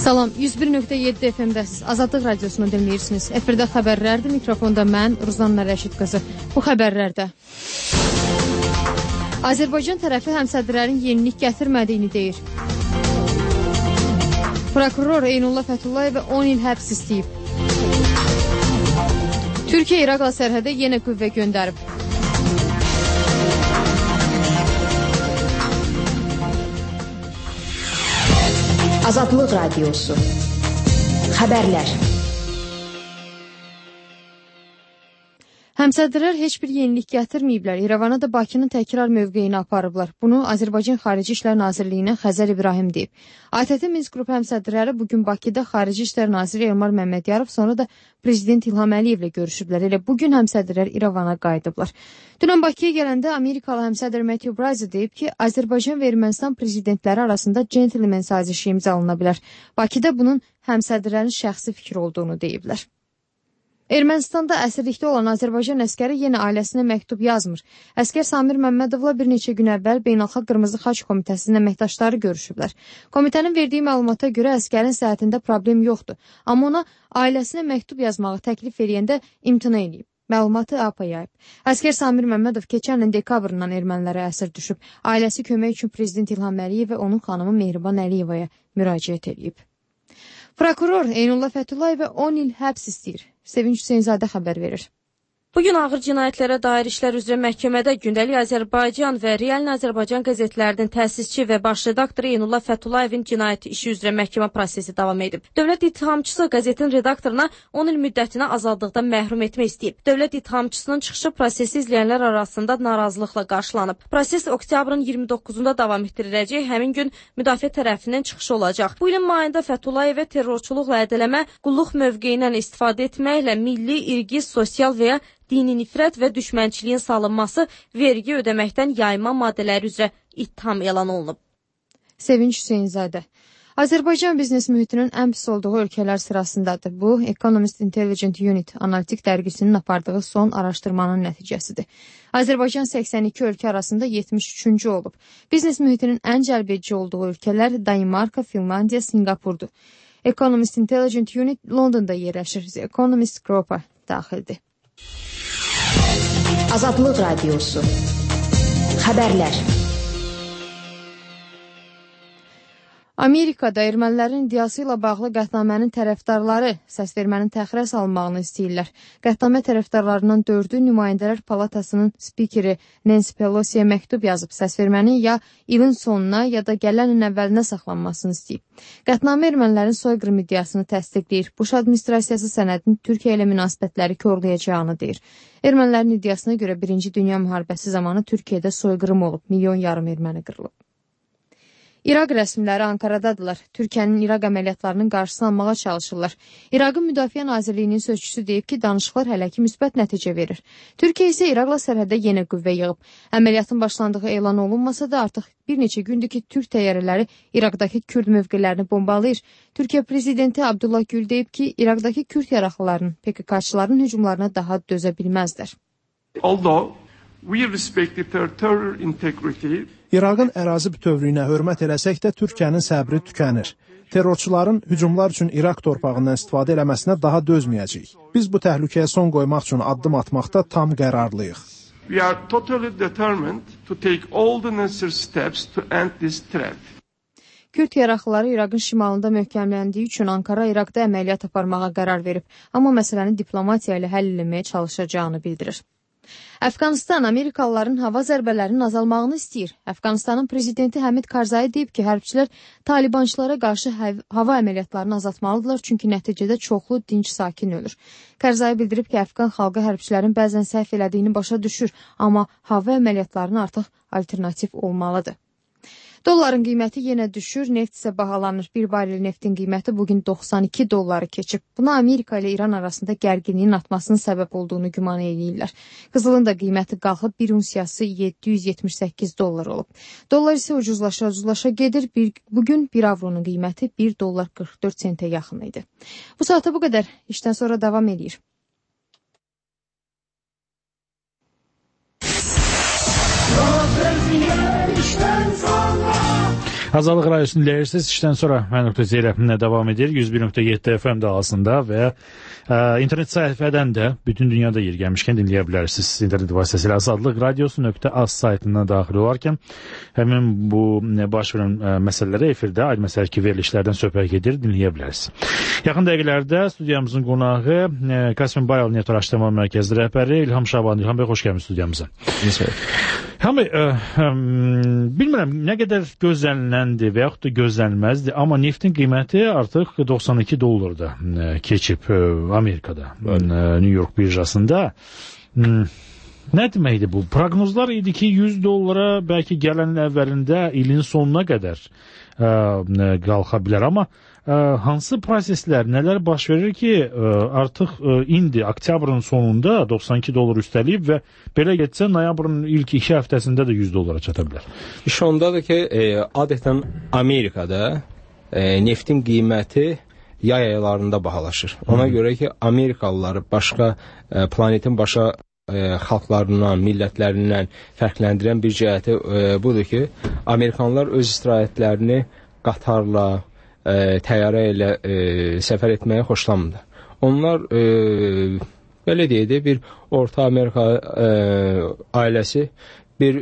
Salam, 101.7 FM-dəsiz. Azadlıq radiosunu dinləyirsiniz. Efirdə xəbərlərdir. Mikrofonda mən, Ruzanna Rəşid qızı. Bu xəbərlərdə Azərbaycan tərəfi həmsədrlərin yenilik gətirmədiyini deyir. Prokuror Eynullah Fətullayevə 10 il həbs istəyib. Türkiyə İraqla sərhədə yenə qüvvə göndərib. Azadlıq Radiosu. Xəbərlər. Həmsədrlər heç bir yenilik gətirməyiblər. İrəvana da Bakının təkrar mövqeyini aparıblar. Bunu Azərbaycan Xarici İşlər Nazirliyinə Xəzər İbrahim deyib. ATƏT Minsk qrupu həmsədrləri bugün Bakıda Xarici İşlər Naziri Elmar Məmmədiyarov, sonra da Prezident İlham Əliyevlə görüşüblər. Elə bugün həmsədrlər İrəvana qayıdıblar. Dünən Bakıya gələndə Amerikalı həmsədr Matthew Bryce deyib ki, Azərbaycan və Ermənistan prezidentləri arasında centlmen sazişi imzalana bilər. Bakıda bunun həmsədrlərin şəxsi fikri olduğunu deyiblər. Ermənistanda əsirlikdə olan Azərbaycan əskəri yenə ailəsinə məktub yazmır. Əskər Samir Məmmədovla bir neçə gün əvvəl Beynəlxalq Qırmızı Xaç Komitəsinin əməkdaşları görüşüblər. Komitənin verdiyi məlumata görə əskərin səhhətində problem yoxdur, amma ona ailəsinə məktub yazmağı təklif edəndə imtina edib. Məlumatı APA yayıb. Əskər Samir Məmmədov keçən ilin dekabrından ermənilərə əsir düşüb. Ailəsi kömək üçün Prezident İlham Əliyev və onun xanımı Mehriban Əliyevaya müraciət edib. Prokuror Eynullah Fətullayevə 10 il həbs istəyir. Sevinç Hüseynzadə xəbər verir. Bugün ağır cinayətlərə dair işlər üzrə məhkəmədə Gündəlik Azərbaycan və Real Azərbaycan qəzetlərinin təsisçi və baş redaktoru Eynullah Fətullayevin cinayət işi üzrə məhkəmə prosesi davam edib. Dövlət ittihamçısı qəzetin redaktoruna 10 il müddətinə azadlıqdan məhrum etmək istəyib. Dövlət ittihamçısının çıxışı prosesi izləyənlər arasında narazılıqla qarşılanıb. Proses oktyabrın 29-da davam etdiriləcək, həmin gün müdafiə tərəfinin çıxışı olacaq. Bu ilin mayında Fətullayevə terrorçuluqla ədələmə, qulluq mövqeyindən istifadə etməklə milli, irqi, sosial və ya dini nifrət və düşmənçiliyin salınması, vergi ödəməkdən yayma maddələri üzrə ittiham elan olunub. Sevinç Hüseynzadə. Azərbaycan biznes mühitinin ən pis olduğu ölkələr sırasındadır. Bu, Economist Intelligent Unit analitik dərgisinin apardığı son araşdırmanın nəticəsidir. Azərbaycan 82 ölkə arasında 73-cü olub. Biznes mühitinin ən cəlbedici olduğu ölkələr Danimarka, Finlandiya, Singapurdur. Economist Intelligent Unit Londonda yerləşir. Economist Qrupa daxildir. Azadlıq Radiosu. Xəbərlər. Amerikada ermənilərin iddiası ilə bağlı qətnamənin tərəfdarları səsvermənin təxirə salınmağını istəyirlər. Qətnamə tərəfdarlarından 4-ü Nümayəndələr Palatasının spikeri Nancy Pelosi'yə məktub yazıb səsvermənin ya ilin sonuna ya da gələn ilin əvvəlinə saxlanmasını istəyib. Qətnamə ermənilərin soyqırım iddiasını təsdiqləyir. Bush administrasiyası sənədin Türkiyə ilə münasibətləri korlayacağını deyir. Ermənilərin iddiasına görə 1-ci Dünya müharibəsi zamanı Türkiyədə soyqırım olub, milyon yarım erməni qırılıb. İraq rəsmiləri Ankaradadırlar. Türkiyənin İraq əməliyyatlarının qarşısını almağa çalışırlar. İraqın Müdafiə Nazirliyinin sözçüsü deyib ki, danışıqlar hələ ki müsbət nəticə verir. Türkiyə isə İraqla sərhəddə yenə qüvvə yığıb. Əməliyyatın başlandığı elan olunmasa da artıq bir neçə gündür ki, Türk təyyarələri İraqdakı Kürd mövqelərini bombalayır. Türkiyə prezidenti Abdullah Gül deyib ki, İraqdakı Kürd yaraqlılarının, PKK-çıların hücumlarına daha dözə bilməzlər. İraqın ərazi bütövlüyünə hörmət eləsək də Türkiyənin səbri tükənir. Terrorçuların hücumlar üçün İraq torpağından istifadə eləməsinə daha dözməyəcəyik. Biz bu təhlükəyə son qoymaq üçün addım atmaqda tam qərarlıyıq. Kürd yaraqlıları İraqın şimalında möhkəmləndiyi üçün Ankara İraqda əməliyyat aparmağa qərar verib, amma məsələni diplomatiya ilə həll etməyə çalışacağını bildirir. Əfqanistan Amerikalıların hava zərbələrinin azalmağını istəyir. Əfqanistanın prezidenti Həmid Karzai deyib ki, hərbçilər talibançılara qarşı hava əməliyyatlarını azaltmalıdırlar, çünki nəticədə çoxlu dinc sakin ölür. Karzai bildirib ki, Əfqan xalqı hərbçilərin bəzən səhv elədiyini başa düşür, amma hava əməliyyatlarına artıq alternativ olmalıdır. Dolların qiyməti yenə düşür, neft isə bahalanır. Bir barel neftin qiyməti bugün 92 dolları keçib. Buna Amerika ilə İran arasında gərginliyin artmasının səbəb olduğunu güman edirlər. Qızılın da qiyməti qalxıb, bir unsiyası 778 dollar olub. Dollar isə ucuzlaşa gedir. Bugün 1 avronun qiyməti 1 dollar 44 sentə yaxın idi. Bu saata bu qədər. İşdən sonra davam edir. Azadlıq Radiyosunu dinləyirsiniz. İşdən sonra mən.z devam edir. 101.7 FM dalğasında və internet sayfədən də bütün dünyada yer gəlmişkən dinləyə bilərsiniz. İnternet vasitəsilə azadlıqradiosu.az saytına daxil olarkən həmin bu baş verən məsələlərə efirdə ayrı məsələ ki, verilişlərdən söhbət gedir, dinləyə bilərsiniz. Yaxın dəqiqələrdə studiyamızın qonağı Kasım Bayal Niyyət Araşdırma Mərkəzi rəhbəri İlham Şaban. İlham bəy, xoş gəlmişsiniz studiyamıza. İlham bəy, bilmirəm nə qədər gözləniləndir və yaxud da gözlənilməzdir, amma neftin qiyməti artıq $92 keçib Amerikada, New York birjasında. Nə deməkdir bu? Proqnozlar idi ki, $100 bəlkə gələn əvvəlində ilin sonuna qədər qalxa bilər, amma hansı proseslər, nələr baş verir ki, artıq indi oktyabrın sonunda $92 üstəliyib və belə getsə noyabrın ilk 2 həftəsində də $100 çata bilər. İş ondadır ki, adətən Amerikada neftin qiyməti yay aylarında bahalaşır. Ona görə ki, Amerikalıları başqa planetin başqa xalqlarından, millətlərindən fərqləndirən bir cəhəti budur ki, Amerikanlar öz istirahətlərini qatarla, təyyarə ilə səfər etməyə xoşlamırlar. Onlar, belə deyək, bir Orta Amerika ailəsi bir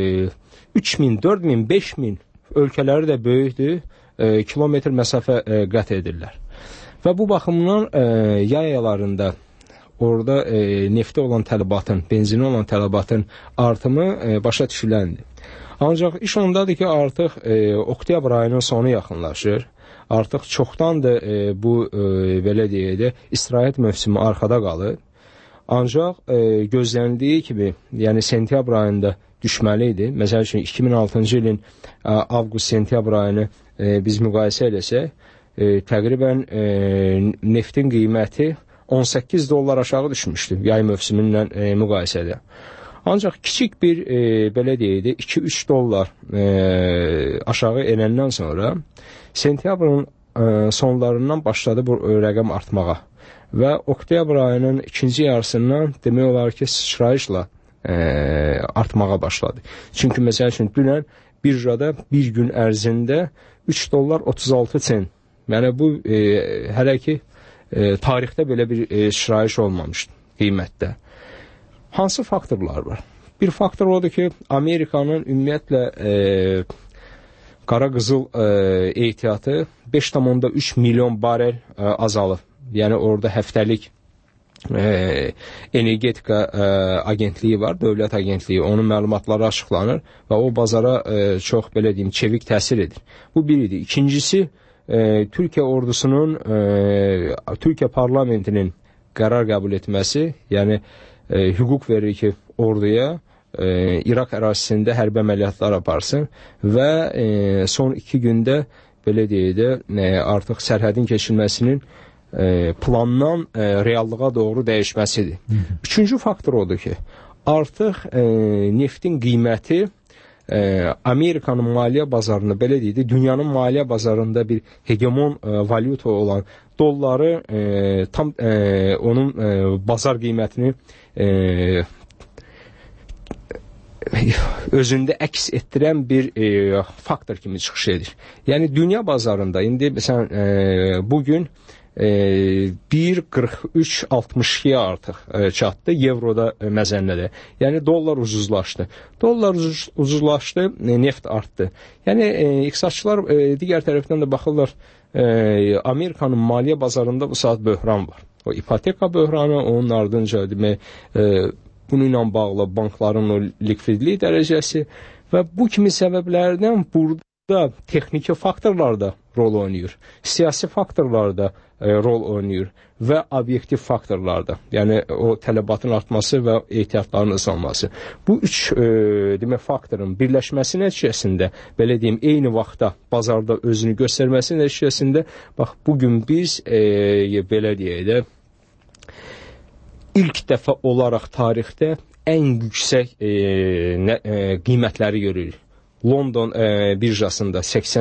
3000, 4000, 5000 ölkələri də böyükdür, kilometr məsafə qət edirlər. Və bu baxımdan yay aylarında orada neftə olan tələbatın, benzinə olan tələbatın artımı başa düşüləndir. Ancaq iş ondadır ki, artıq oktyabr ayının sonu yaxınlaşır. Artıq çoxdandır bu, belə deyək, istirahət mövsümü arxada qalır. Ancaq gözlənildiyi kimi, yəni sentyabr ayında düşməli idi. Məsəl üçün 2006-cı ilin avqust-sentyabr ayını biz müqayisə eləsək, təqribən neftin qiyməti $18 aşağı düşmüşdü yay mövsümünlə müqayisədə. Ancaq kiçik bir, belə deyək, $2-3 aşağı enəndən sonra sentyabrın sonlarından başladı bu rəqəm artmağa və oktyabr ayının ikinci yarısından demək olar ki, sıçrayışla artmağa başladı. Çünki məsəl üçün dünən birjada bir gün ərzində $3.36. Yəni bu hələ ki tarixdə belə bir sıçrayış olmamışdı qiymətdə. Hansı faktorlar var? Bir faktor odur ki, Amerikanın ümumiyyətlə qara qızıl ehtiyatı 5,3 milyon barel azalıb. Yəni orada həftəlik energetika agentliyi var, dövlət agentliyi, onun məlumatları açıqlanır və o bazara çox, belə deyim, çevik təsir edir. Bu bir idi. İkincisi, Türkiyə ordusunun, Türkiyə parlamentinin qərar qəbul etməsi, yəni hüquq verir ki, orduya İraq ərazisində hərbi əməliyyatlar aparsın və son 2 gündə, belə deyək, artıq sərhədin keçilməsinin plandan reallığa doğru dəyişməsidir. Üçüncü faktor odur ki, artıq neftin qiyməti Amerikanın maliyyə bazarında, belə deyək, dünyanın maliyyə bazarında bir hegemon valyuta olan dolları tam onun bazar qiymətini özündə əks etdirən bir faktor kimi çıxış edir. Yəni dünya bazarında indi məsələn bugün 1.43.62-yə artıq çatdı Evroda məzənnədə. Yəni dollar ucuzlaşdı. Dollar ucuzlaşdı, neft artdı. Yəni iqtisadçılar digər tərəfdən də baxırlar, Amerikanın maliyyə bazarında bu saat böhran var. O ipoteka böhranı, onun ardınca demək bununla bağlı bankların o likvidlik dərəcəsi və bu kimi səbəblərdən burada texniki faktorlar da rol oynayır. Siyasi faktorlar da rol oynayır və obyektiv faktorlar da. Yəni o tələbatın artması və ehtiyatların azalması. Bu üç demək faktorun birləşməsi nəticəsində, belə deyim, eyni vaxtda bazarda özünü göstərməsi nəticəsində bax bu gün biz belə deyək də ilk dəfə olaraq tarixdə ən yüksək qiymətləri görürük. London birjasında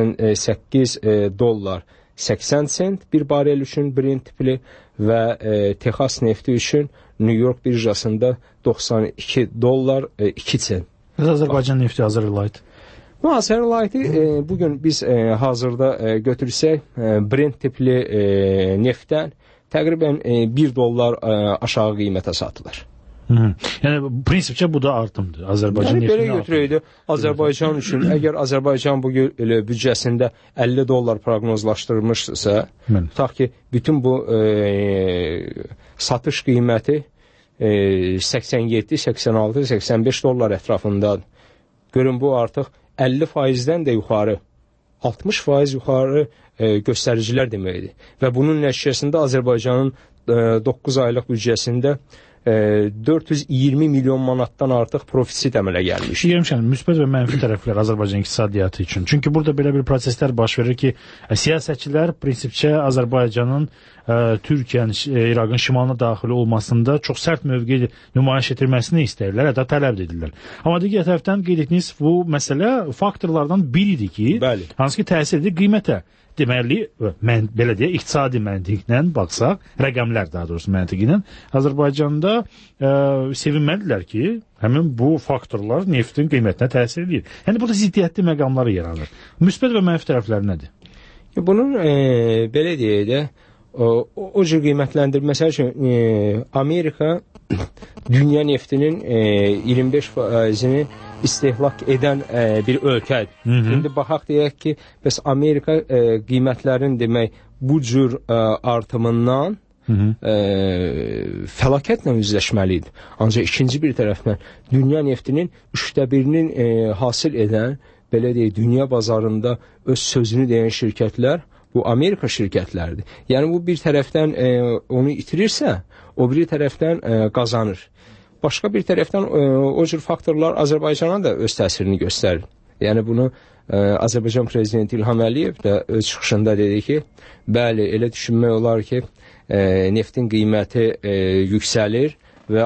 $88 80 sent bir barel üçün Brent tipli və Texas nefti üçün New York birjasında $92 2 sent. Azərbaycan nefti hazır ilaydı. Müasir lighti bugün biz hazırda götürsək Brent tipli neftdən təqribən $1 aşağı qiymətə satılır. Yəni prinsipcə bu da artımdır. Azərbaycan yəni, belə götürəydi. Azərbaycan üçün əgər Azərbaycan bu büdcəsində $50 proqnozlaşdırılmışsa, tutaq ki, bütün bu satış qiyməti 87, 86, 85 dollar ətrafındadır. Görün bu artıq 50%-dən də yuxarı, 60% yuxarı göstəricilər deməkdir. Və bunun nəticəsində Azərbaycanın 9 aylıq büdcəsində 420 milyon manatdan artıq profisit əmələ gəlmiş. Deyirəm, müsbət və mənfi tərəflər Azərbaycan iqtisadiyyatı üçün. Çünki burada belə bir proseslər baş verir ki, siyasətçilər prinsipcə Azərbaycanın Türkiyənin, İraqın şimalına daxil olmasında çox sərt mövqe nümayiş etdirməsini istəyirlər, hətta tələb edirlər. Amma digər tərəfdən qeyd etdiyiniz bu məsələ faktorlardan biridir ki, hansı ki təsir edir qiymətə. Deməli, belə deyə, iqtisadi məntiqlə baxsaq, rəqəmlər daha doğrusu məntiqlə, Azərbaycanda sevinməlidirlər ki, həmin bu faktorlar neftin qiymətinə təsir edir. Yəni, burada ziddiyyətli məqamları yaranır. Müsbət və mənfi tərəfləri nədir? Bunun, belə deyək də, o cür qiymətləndirməsi üçün Amerika dünya neftinin 25%-ni istehlak edən bir ölkədir. İndi baxaq deyək ki, bəs Amerika qiymətlərin demək bu cür artımından fəlakətlə üzləşməlidir. Ancaq ikinci bir tərəfdən dünya neftinin 1/3-nin hasil edən, belə deyək, dünya bazarında öz sözünü deyən şirkətlər bu Amerika şirkətləridir. Yəni bu bir tərəfdən onu itirirsə, o biri tərəfdən qazanır. Başqa bir tərəfdən o cür faktorlar Azərbaycana da öz təsirini göstərir. Yəni bunu Azərbaycan prezidenti İlham Əliyev də öz çıxışında dedi ki, bəli, elə düşünmək olar ki, neftin qiyməti yüksəlir və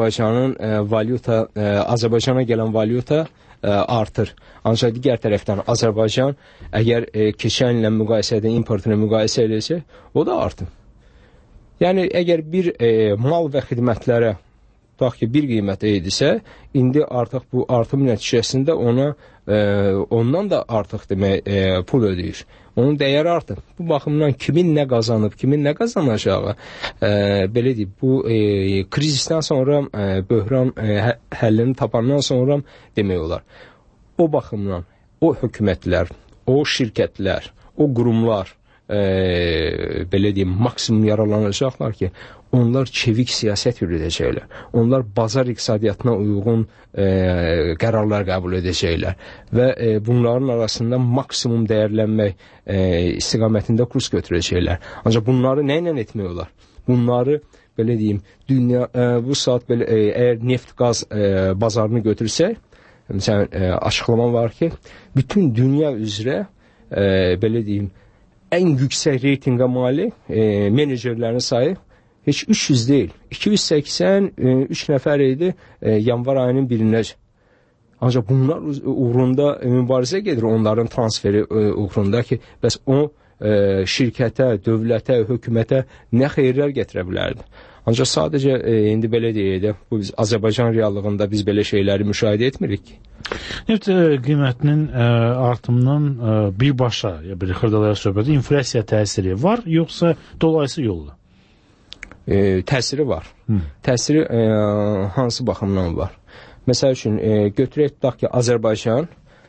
Azərbaycana gələn valyuta artır. Ancaq digər tərəfdən Azərbaycan əgər keçən illə müqayisədə importunu müqayisə edəcək, o da artır. Yəni əgər bir mal və xidmətlərə tutaq ki, bir qiymətə idisə, indi artıq bu artım nəticəsində ondan da artıq demək pul ödəyir. Onun dəyəri artır. Bu baxımdan kimin nə qazanıb, kimin nə qazanacağı, belə deyib, bu krizisdən sonra böhran həllini tapandan sonra demək olar. O baxımdan o hökumətlər, o şirkətlər, o qurumlar belə deyim, maksimum yaralanacaqlar ki, onlar çevik siyasət yürüdəcəklər. Onlar bazar iqtisadiyyatına uyğun qərarlar qəbul edəcəklər və bunların arasında maksimum dəyərlənmək istiqamətində kurs götürəcəklər. Ancaq bunları nə ilə etmək olar? Bunları belə deyim, dünya bu saat belə əgər neft qaz bazarını götürsək, məsələn açıqlama var ki, bütün dünya üzrə belə deyim, ən yüksək reytinqə malik menecerlərin sayı heç 300 deyil. 283 nəfər idi yanvar ayının 1-də. Ancaq bunlar uğrunda mübarizə gedir, onların transferi uğrunda ki, bəs o şirkətə, dövlətə, hökumətə nə xeyirlər gətirə bilərdi. Ancaq sadəcə indi belə deyək, bu biz Azərbaycan reallığında biz belə şeyləri müşahidə etmirik ki. Neft qiymətinin artımının birbaşa, bir xırdalaya söhbəti, inflyasiya təsiri var, yoxsa dolayısı yolla? Təsiri var. Təsiri hansı baxımdan var? Məsəl üçün, götürək tutaq ki, Azərbaycan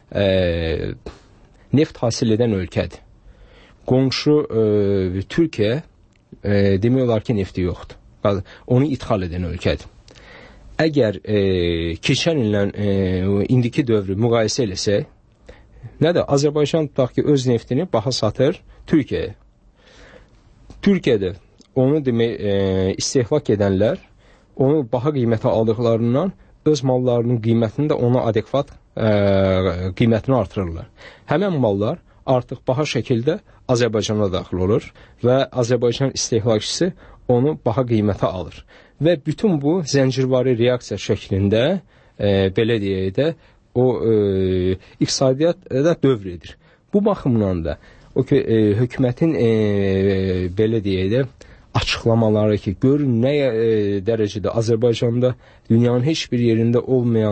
neft hasil edən ölkədir. Qonşu Türkiyə demək olar ki, nefti yoxdur. Onu ithal edən ölkədir. Əgər keçən illə indiki dövrü müqayisə eləsək, nədir? Azərbaycan tutaq ki, öz neftini baha satır Türkiyəyə. Türkiyədə onu demək istehlak edənlər onu baha qiymətə aldıqlarından öz mallarının qiymətini də ona adekvat qiymətini artırırlar. Həmən mallar artıq baha şəkildə Azərbaycana daxil olur və Azərbaycan istehlakçısı onu baha qiymətə alır. Və bütün bu zəncirvari reaksiya şəklində belə deyək də o iqtisadiyyat da dövr edir. Bu baxımdan da o ki, hökumətin belə deyək də açıqlamaları ki, görün nə dərəcədə Azərbaycanda dünyanın heç bir yerində olmayan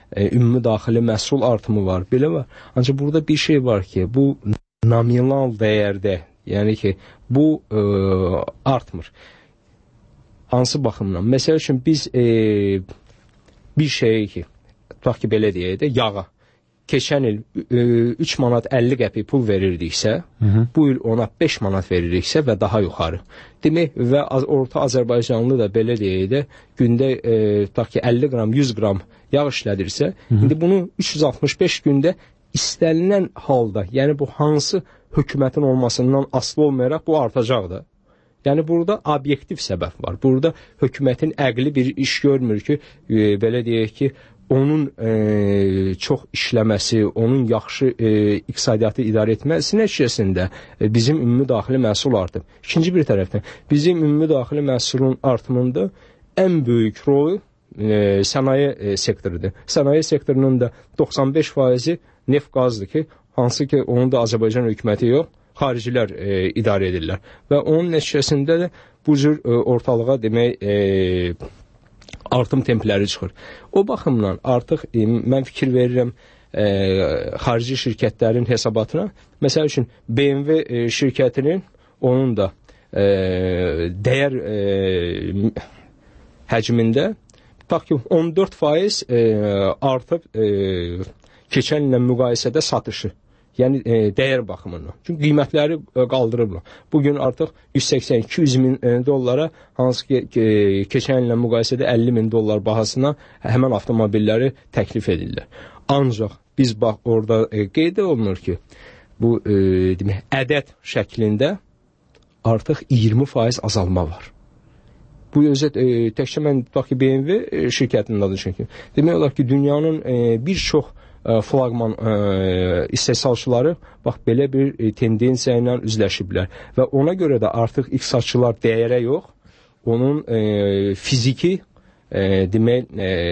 ümumi daxili məhsul artımı var, belə var. Ancaq burada bir şey var ki, bu nominal dəyərdə, yəni ki, bu artmır. Hansı baxımdan? Məsəl üçün biz bir şeyi ki, tutaq ki, belə deyək də, yağa keçən il 3 manat 50 qəpik pul verirdiksə, bu il ona 5 manat veririksə və daha yuxarı. Demək, və orta Azərbaycanlı da belə deyək də, gündə tutaq ki, 50 qram, 100 qram yağ işlədirsə, indi bunu 365 gündə istənilən halda, yəni bu hansı hökumətin olmasından asılı olmayaraq bu artacaq da. Yəni burada obyektiv səbəb var. Burada hökumətin əqli bir iş görmür ki, belə deyək ki, onun çox işləməsi, onun yaxşı iqtisadiyyatı idarə etməsi nəticəsində bizim ümumi daxili məhsul artıb. İkinci bir tərəfdən, bizim ümumi daxili məhsulun artımında ən böyük rolu sənaye sektorudur. Sənaye sektorunun da 95% neft qazdır ki, hansı ki, onu da Azərbaycan hökuməti yox, xaricilər idarə edirlər. Və onun nəticəsində də bu cür ortalığa demək artım templəri çıxır. O baxımdan artıq mən fikir verirəm xarici şirkətlərin hesabatına. Məsəl üçün BMW şirkətinin onun da dəyər həcmində tutaq ki 14% artıb keçən illə müqayisədə satışı. Yəni dəyər baxımından. Çünki qiymətləri qaldırıblar. Bugün artıq 180-200 min dollara, hansı ki keçən illə müqayisədə 50 min dollar bahasına həmən avtomobilləri təklif edirlər. Ancaq biz bax orada qeyd olunur ki, bu demək ədəd şəklində artıq 20% azalma var. Bu özət təkcə mən tutaq ki BMW şirkətinin adı çünki. Demək olar ki, dünyanın bir çox flaqman istehsalçıları bax belə bir tendensiya ilə üzləşiblər və ona görə də artıq iqtisadçılar dəyərə yox, onun fiziki demək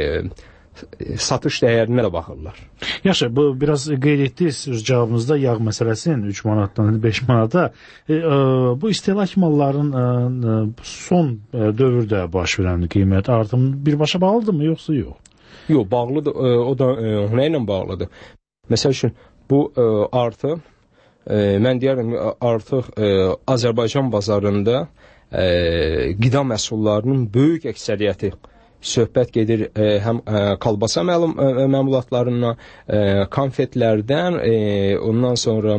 satış dəyərinə də baxırlar. Yaxşı, bu biraz qeyd etdiniz cavabınızda yağ məsələsinin 3 manatdan 5 manata. Bu istehlak malların son dövrdə baş verən qiymət artımı birbaşa bağlıdır mı, yoxsa yox? Yox, bağlıdır. O da nə ilə bağlıdır? Məsəl üçün, bu artı, mən deyərəm, artıq Azərbaycan bazarında qida məhsullarının böyük əksəriyyəti söhbət gedir həm kalbasa məmulatlarından, konfetlərdən, ondan sonra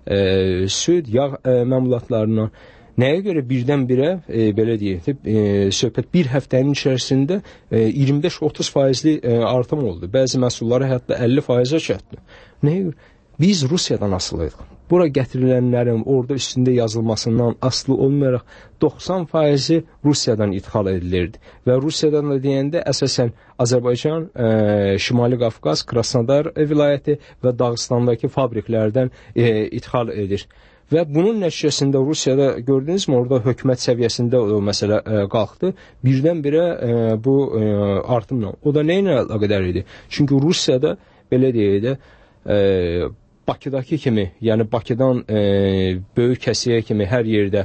süd, yağ məmulatlarından. Nəyə görə birdən-birə, belə deyək, söhbət bir həftənin içərisində 25-30%li artım oldu. Bəzi məhsulları hətta 50%-ə çatdı. Nəyə görə? Biz Rusiyadan asılıydıq. Bura gətirilənlərin orada üstündə yazılmasından asılı olmayaraq 90%-i Rusiyadan ithal edilirdi. Və Rusiyadan da deyəndə əsasən Azərbaycan, Şimali Qafqaz, Krasnodar vilayəti və Dağıstandakı fabriklərdən ithal edir. Və bunun nəticəsində Rusiyada gördünüzmü, orada hökumət səviyyəsində o məsələ qalxdı. Birdən-birə bu artımla. O da nə ilə əlaqədar idi? Çünki Rusiyada, belə deyək də, Bakıdakı kimi, yəni Bakıdan böyük kəsiyə kimi hər yerdə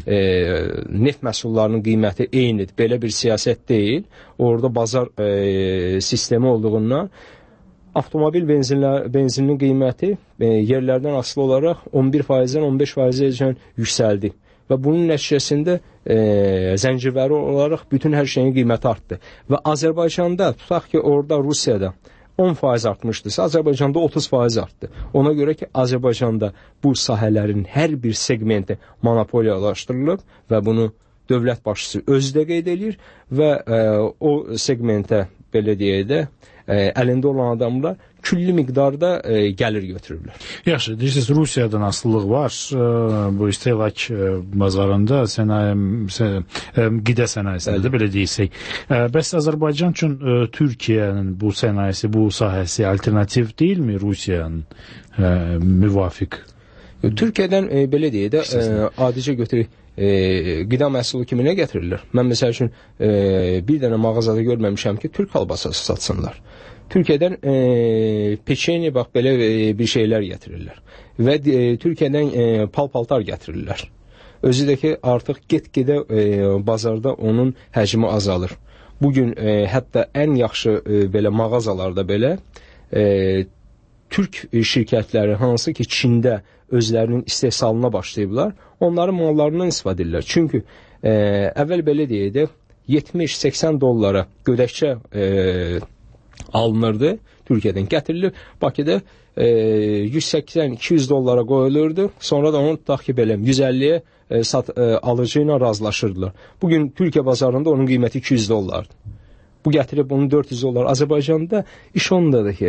neft məhsullarının qiyməti eynidir. Belə bir siyasət deyil. Orada bazar sistemi olduğundan avtomobil benzininin qiyməti yerlərdən asılı olaraq 11%-dən 15%-ə yüksəldi. Və bunun nəticəsində zəncirləri olaraq bütün hər şeyin qiyməti artdı. Və Azərbaycanda, tutaq ki, orada Rusiyada 10% artmışdırsa, Azərbaycanda 30% artdı. Ona görə ki, Azərbaycanda bu sahələrin hər bir segmenti monopoliyalaşdırılıb və bunu dövlət başçısı özü də qeyd edir və o segmentə, belə deyək də, əlində olan adamlar külli miqdarda gəlir götürürlər. Yaxşı, deyirsiniz, Rusiyadan asılılıq var. Bu istehlak bazarında qida sənayesində belə deyirsək. Bəs Azərbaycan üçün Türkiyənin bu sənayesi, bu sahəsi alternativ deyilmi Rusiyanın müvafiq? Türkiyədən belə deyək də, adicə götürək, qida məhsulu kimi nə gətirirlər? Mən məsəl üçün bir dənə mağazada görməmişəm ki, Türk halbasası satsınlar. Türkiyədən peçeni, bax, belə bir şeylər gətirirlər. Və Türkiyədən pal-paltar gətirirlər. Özü də ki, artıq get-gedə bazarda onun həcmi azalır. bugün hətta ən yaxşı belə mağazalarda belə türk şirkətləri hansı ki Çində özlərinin istehsalına başlayıblar, onların mallarından istifadə edirlər. Çünki əvvəl belə deyək, 70-80 dollara gödəkçə alınırdı, Türkiyədən gətirilir, Bakıda 180-200 dollara qoyulurdu, sonra da onu tutaq ki, belə 150-yə alıcı ilə razılaşırdılar. Bugün Türkiyə bazarında onun qiyməti 200 dollardır. Bu gətirib onun 400 dollar. Azərbaycanda iş ondadır ki,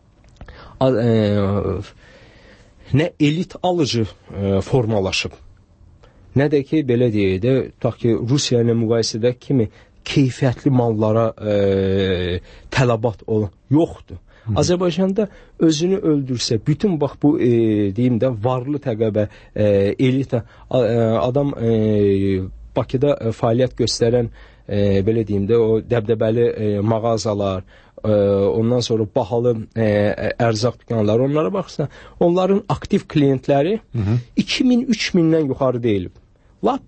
nə elit alıcı formalaşıb, nə də ki, belə deyək də, tutaq ki, Rusiya ilə müqayisədə kimi keyfiyyətli mallara tələbat yoxdur. Azərbaycanda özünü öldürsə, bütün bax bu deyim də varlı təbəqə elit adam Bakıda fəaliyyət göstərən belə deyim də o dəbdəbəli mağazalar, ondan sonra bahalı ərzaq dükanları, onlara baxırsan, onların aktiv klientləri 2000-3000-dən yuxarı deyil. Lap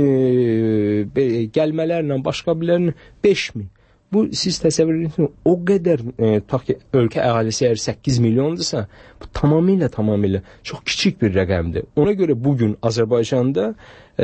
gəlmələrlə başqa bilərlə 5000. Bu siz təsəvvür edirsiniz, o qədər tutaq ki, ölkə əhalisi əgər 8 milyondursa, bu tamamilə çox kiçik bir rəqəmdir. Ona görə bugün Azərbaycanda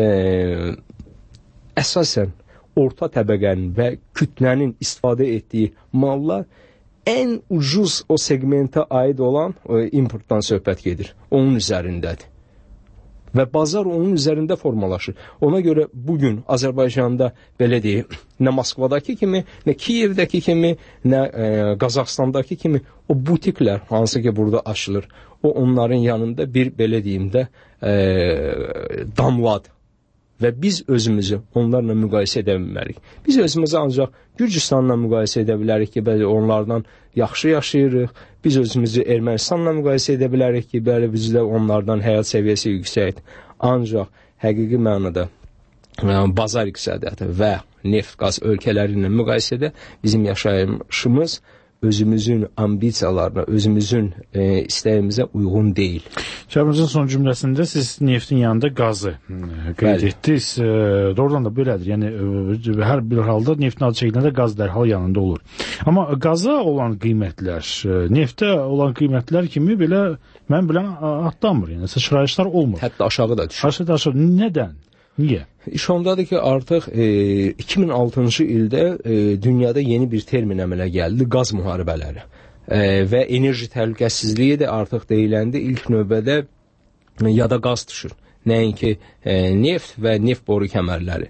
əsasən orta təbəqənin və kütlənin istifadə etdiyi mallar ən ucuz o segmentə aid olan importdan söhbət gedir. Onun üzərindədir. Və bazar onun üzərində formalaşır. Ona görə bugün Azərbaycanda belə deyək, nə Moskvadakı kimi, nə Kiyevdəki kimi, nə Qazaxstandakı kimi o butiklər hansı ki burada açılır. O onların yanında bir belə deyim də damladır. Və biz özümüzü onlarla müqayisə edə bilmərik. Biz özümüzü ancaq Gürcüstanla müqayisə edə bilərik ki, bəli, onlardan yaxşı yaşayırıq. Biz özümüzü Ermənistanla müqayisə edə bilərik ki, bəli, bizdə onlardan həyat səviyyəsi yüksəkdir. Ancaq həqiqi mənada bazar iqtisadiyyatı və neft, qaz ölkələri ilə müqayisədə bizim yaşayışımız özümüzün ambisiyalarına, özümüzün istəyimizə uyğun deyil. Cəbimizin son cümləsində siz neftin yanında qazı qeyd etdiniz. Doğrudan da belədir. Yəni, hər bir halda neftin adı çəkiləndə qaz dərhal yanında olur. Amma qaza olan qiymətlər, neftə olan qiymətlər kimi belə, mən bilən, atlanmır. Yəni, sıçrayışlar olmur. Hətta aşağı da düşür. Aşağı. Nədən? Niyə? İş ondadır ki, artıq 2006-cı ildə dünyada yeni bir termin əmələ gəldi, qaz müharibələri. Və enerji təhlükəsizliyi də artıq deyiləndə ilk növbədə yada qaz düşür. Nəinki neft və neft boru kəmərləri.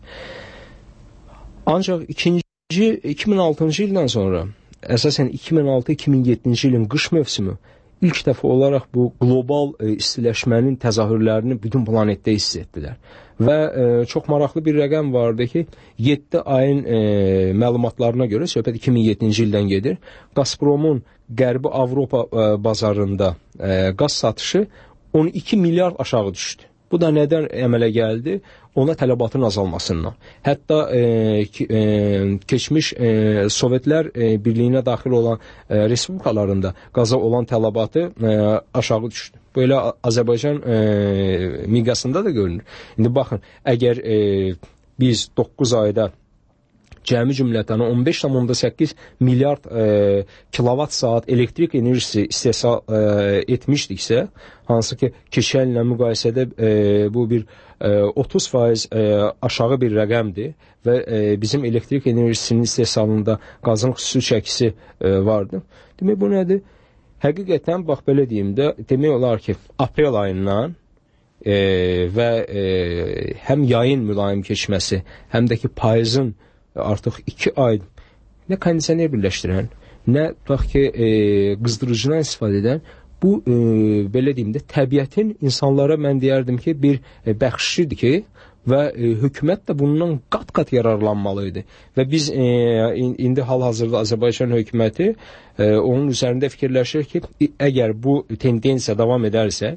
Ancaq 2006-cı ildən sonra, əsasən 2006-2007-ci ilin qış mövsümü, ilk dəfə olaraq bu qlobal istiləşmənin təzahürlərini bütün planetdə hiss etdilər. Və çox maraqlı bir rəqəm vardı ki, 7 ayın məlumatlarına görə, söhbət 2007-ci ildən gedir, Gazpromun Qərbi Avropa bazarında qaz satışı 12 milyard aşağı düşdü. Bu da nədən əmələ gəldi? Ona tələbatın azalmasından. Hətta keçmiş Sovetlər Birliyinə daxil olan respublikalarında qaza olan tələbatı aşağı düşdü. Belə Azərbaycan miqyasında da görünür. İndi baxın, əgər biz 9 ayda cəmi cümlətən 15,8 milyard kilovat saat elektrik enerjisi istehsal etmişdiksə, hansı ki keçən illə müqayisədə bu bir 30% aşağı bir rəqəmdir və bizim elektrik enerjisinin istehsalında qazın xüsusi çəkisi vardı. Demək, bu nədir? Həqiqətən, bax belə deyim də, demək olar ki, aprel ayından və həm yayın mülayim keçməsi, həm də ki payızın artıq 2 ay nə kondisioner birləşdirən, nə tutaq ki qızdırıcıdan istifadə edən, bu belə deyim də təbiətin insanlara mən deyərdim ki bir bəxşidir ki və hökumət də bundan qat-qat yararlanmalı idi. Və biz indi hal-hazırda Azərbaycan hökuməti onun üzərində fikirləşir ki, əgər bu tendensiya davam edərsə,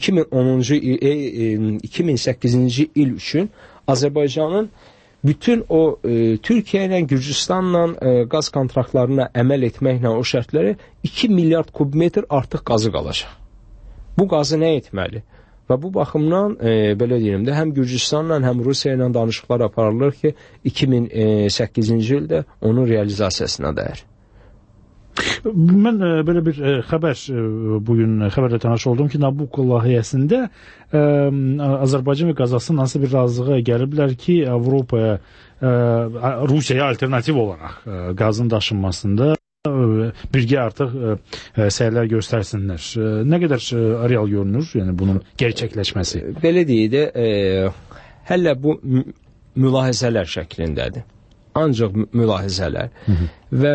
2008-ci il üçün Azərbaycanın bütün o Türkiyə ilə, Gürcüstanla qaz kontraktlarına əməl etməklə o şərtlərə 2 milyard kubmetr artıq qazı qalacaq. Bu qazı nə etməli? Və bu baxımdan belə deyim də həm Gürcüstanla, həm Rusiya ilə danışıqlar aparılır ki, 2008-ci ildə onun realizasiyasına dair. Mən belə bir xəbər bugün xəbərlə tanış oldum ki, Nabucco layihəsində Azərbaycan və Qazaxıstan hansı bir razılığa gəliblər ki, Avropaya, Rusiyaya alternativ olaraq qazın daşınmasında birgə artıq səylər göstərsinlər. Nə qədər real görünür, yəni bunun gerçəkləşməsi? Belə deyək də, hələ bu mülahizələr şəklindədir. Ancaq mülahizələr və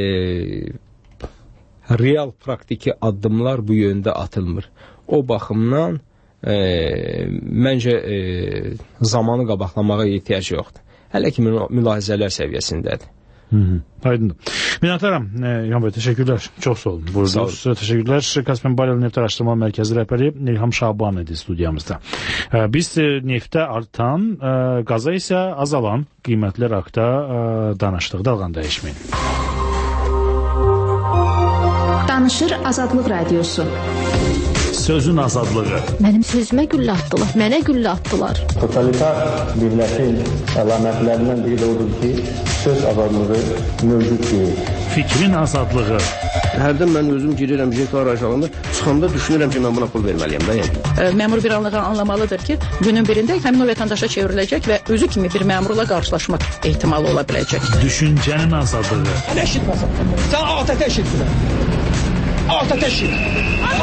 real praktiki addımlar bu yöndə atılmır. O baxımdan məncə zamanı qabaqlamağa ehtiyac yoxdur. Hələ ki mülahizələr səviyyəsindədir. Aydındır. Minnətdaram İlham bəy, təşəkkürlər. Çox sağ olun. Buyurdunuz. Təşəkkürlər. Kaspian Barel Neft Araşdırma Mərkəzi rəhbəri İlham Şaban idi studiyamızda. Biz neftə artan, qaza isə azalan qiymətlər haqda danışdıq. Dalğan dəyişməyin. Danışır Azadlıq Radiosu. Sözün azadlığı. Mənim sözümə güllə atdılar, mənə güllə atdılar. Totalitar dövlətin əlamətlərindən biri də odur ki, söz azadlığı mövcud deyil. Fikrin azadlığı. Hərdən mən özüm girirəm JK aşağında, çıxanda düşünürəm ki, mən buna pul verməliyəm də yəni. Məmur bir anlığa anlamalıdır ki, günün birində həmin o vətəndaşa çevriləcək və özü kimi bir məmurla qarşılaşmaq ehtimalı ola biləcək. Düşüncənin azadlığı. Eşitməsən. Sən ATƏT eşitmirəm. ATƏT eşit.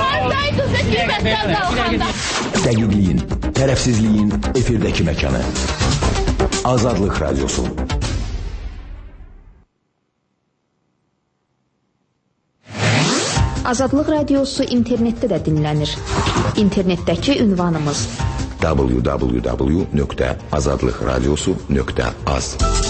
Dəqiqliyin, tərəfsizliyin efirdəki məkanı. Azadlıq Radiosu. Azadlıq Radiosu internetdə də dinlənir. İnternetdəki ünvanımız www.azadlıqradiosu.az.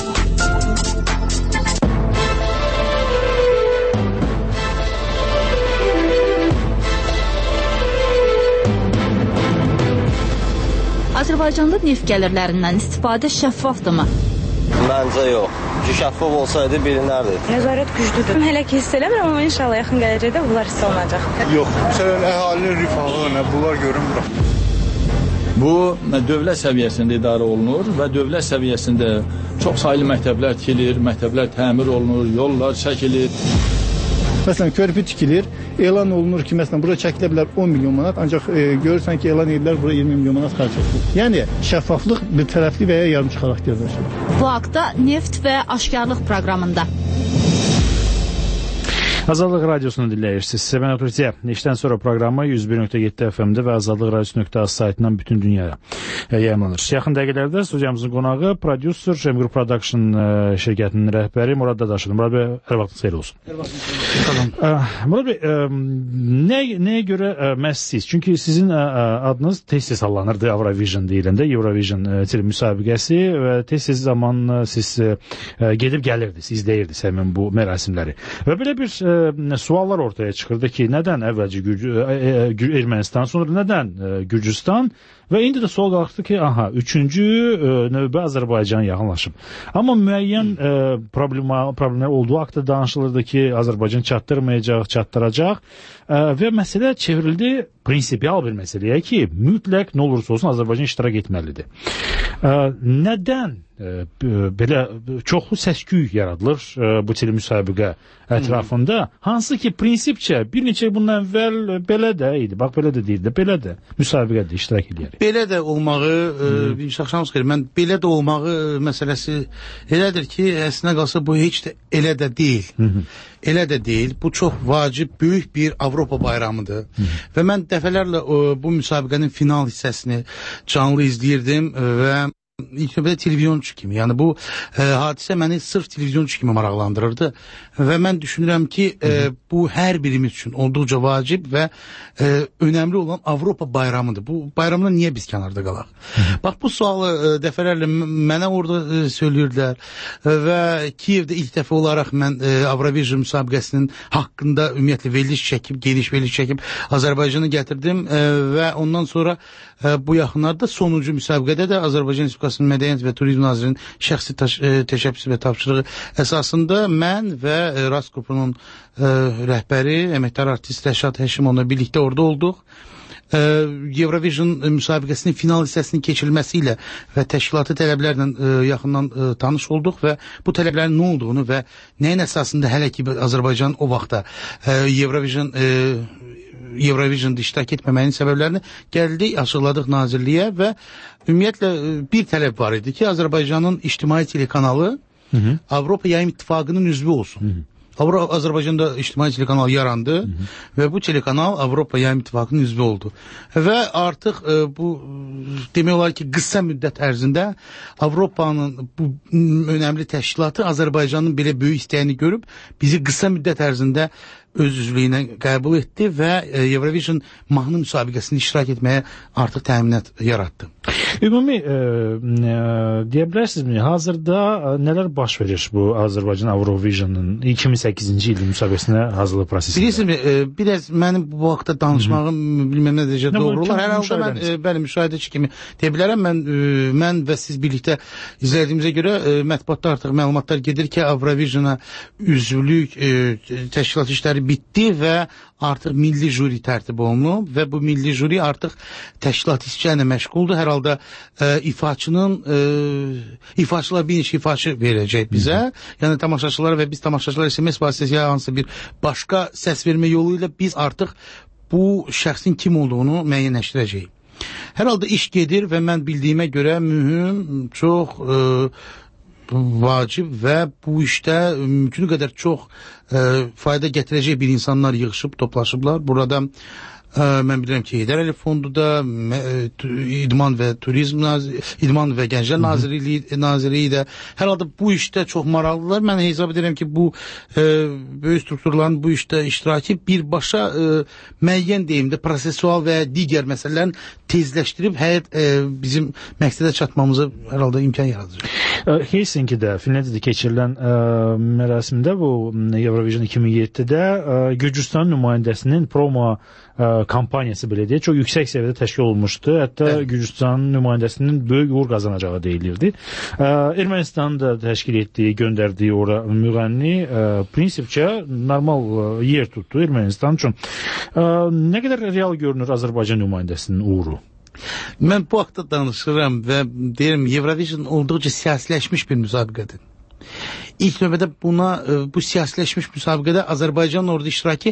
Azərbaycanda neft gəlirlərindən istifadə şəffafdırmı? Məncə yox. Şəffaf olsaydı bilinərdi. Nəzarət güclüdür. Hələ ki hiss eləmirəm, amma inşallah yaxın gələcəkdə bunlar hiss olunacaq. Yox, məsələn, əhalinin rifahı, bunlar görünmür. Bu, dövlət səviyyəsində idarə olunur və dövlət səviyyəsində çox saylı məktəblər tikilir, məktəblər təmir olunur, yollar çəkilir. Məsələn, körpü tikilir, elan olunur ki, məsələn, bura çəkilə bilər 10 milyon manat, ancaq görürsən ki, elan edirlər, bura 20 milyon manat xərc edilir. Yəni, şəffaflıq bir tərəfli və ya yarımçı xarakterdir. Bu haqda Neft və Aşkarlıq proqramında. Azadlıq Radiosunu dinləyirsiniz. Mən Ötürsiyə. İşdən sonra proqramı 101.7 FM-də və azadlıqradiosu.az saytından bütün dünyaya yayımlanır. Yaxın dəqiqələrdə studiyamızın qonağı prodüser Cemgroup Production şirkətinin rəhbəri Murad Dadaşıdır. Murad bəy, hər vaxtınız xeyir olsun. Hər vaxtınız. Murad bəy, nəyə görə məhz siz? Çünki sizin adınız tez-tez sallanırdı Eurovision deyiləndə, Eurovision müsabiqəsi və tez-tez zaman siz gedib gəlirdiniz, izləyirdiniz həmin bu mərasimləri. Və belə bir suallar ortaya çıxırdı ki, nədən əvvəlcə Ermənistan, sonra nədən Gürcüstan və indi də sual qalxdı ki, üçüncü növbə Azərbaycan yaxınlaşıb. Amma müəyyən problemlər olduğu haqda danışılırdı ki, Azərbaycan çatdırmayacaq, çatdıracaq və məsələ çevrildi prinsipial bir məsələyə ki, mütləq nə olursa olsun Azərbaycan iştirak etməlidir. Nədən belə çoxlu səs-küy yaradılır bu müsabiqə ətrafında, hansı ki prinsipcə bir neçə bundan əvvəl belə də idi, bax belə də deyildi, belə də müsabiqədə iştirak edərik. Belə də olmağı, şaxşamız xeyr, mən belə də olmağı məsələsi elədir ki, əslində qalsa bu heç də elə də deyil. Elə də deyil, bu çox vacib, böyük bir Avropa bayramıdır və mən dəfələrlə bu müsabiqənin final hissəsini canlı izləyirdim və İlk növbədə televizyonçu kimi, yəni bu hadisə məni sırf televizyonçu kimi maraqlandırırdı və mən düşünürəm ki, bu hər birimiz üçün olduqca vacib və önəmli olan Avropa bayramıdır. Bu bayramdan niyə biz kənarda qalaq? Bax, bu sualı dəfələrlə mənə orada söylürdülər və Kiyevdə ilk dəfə olaraq mən Eurovision müsabiqəsinin haqqında ümumiyyətlə geniş veriliş çəkib Azərbaycanı gətirdim və ondan sonra bu yaxınlarda sonuncu müsabiqədə də Azərbaycan Respublikasının Mədəniyyət və Turizm Nazirinin şəxsi təşəbbüsü və tapşırığı əsasında mən və Raskopunun rəhbəri, əməkdar artist Rəşad Həşimovla birlikdə orada olduq Eurovision müsabiqəsinin final hissəsinin keçirilməsi ilə və təşkilati tələblərlə yaxından tanış olduq və bu tələblərin nə olduğunu və nəyin əsasında hələ ki Azərbaycan o vaxtda Eurovision'da iştirak etməməyin səbəblərini gəldik, açıqladıq nazirliyə və ümumiyyətlə bir tələb var idi ki, Azərbaycanın ictimai telekanalı Avropa Yayım İttifaqının üzvü olsun. Azərbaycanda ictimai telekanal yarandı və bu telekanal Avropa Yayım İttifaqının üzvü oldu. Və artıq bu demək olar ki, qısa müddət ərzində Avropanın bu önəmli təşkilatı Azərbaycanın belə böyük istəyini görüb bizi qısa müddət ərzində öz üzvlüyünə qəbul etdi və Eurovision mahnı müsabiqəsində iştirak etməyə artıq təminat yaratdı. Ümumi deyə bilərsinizmi, hazırda nələr baş verir bu Azərbaycan Eurovision'ın 2008-ci ilin müsabiqəsinə hazırlıq prosesində? Bilirsiniz, biraz mənim bu vaxtda danışmağım bilməm nə dərəcədə doğru olar. Hər halda mən bəli müşahidəçi kimi deyə bilərəm. Mən və siz birlikdə izlədiyimizə görə mətbuatda artıq məlumatlar gedir ki, Eurovision'a üzvlük təşkilat işləri bitdi və artıq milli juri tərtib olunub və bu milli juri artıq təşkilat işçilərlə məşğuldur. Hər halda ifaçılar bir neçə ifaçı verəcək bizə. Yəni tamaşaçılara və biz tamaşaçılar SMS vasitəsilə hansı bir başqa səs vermə yolu ilə biz artıq bu şəxsin kim olduğunu müəyyənləşdirəcəyik. Hər halda iş gedir və mən bildiyimə görə mühüm, çox vacib və bu işdə mümkün qədər çox fayda gətirəcək bir insanlar yığışıb, toplaşıblar. Burada mən bilirəm ki, Heydər Əliyev Fondu da, İdman və Gənclər Nazirliyi də hər halda bu işdə çox maraqlılar. Mən hesab edirəm ki, bu böyük strukturların bu işdə iştirakı birbaşa müəyyən deyimdə prosesual və digər məsələlərin tezləşdirib bizim məqsədə çatmamıza hər halda imkan yaradacaq. Helsinki'də, Finlandiyada keçirilən mərasimdə bu Eurovision 2007'də Gürcüstan nümayəndəsinin promo kampaniyası belə deyək, çox yüksək səviyyədə təşkil olunmuşdu. Hətta Gürcüstan nümayəndəsinin böyük uğur qazanacağı deyilirdi. Ermənistanın da təşkil etdiyi, göndərdiyi ora müğənni prinsipcə normal yer tutdu Ermənistan üçün. Nə qədər real görünür Azərbaycan nümayəndəsinin uğuru? Mən bu haqda danışıram və deyirəm, Eurovision olduqca siyasiləşmiş bir müsabiqədir. İlk növbədə bu siyasiləşmiş müsabiqədə Azərbaycanın orada iştirakı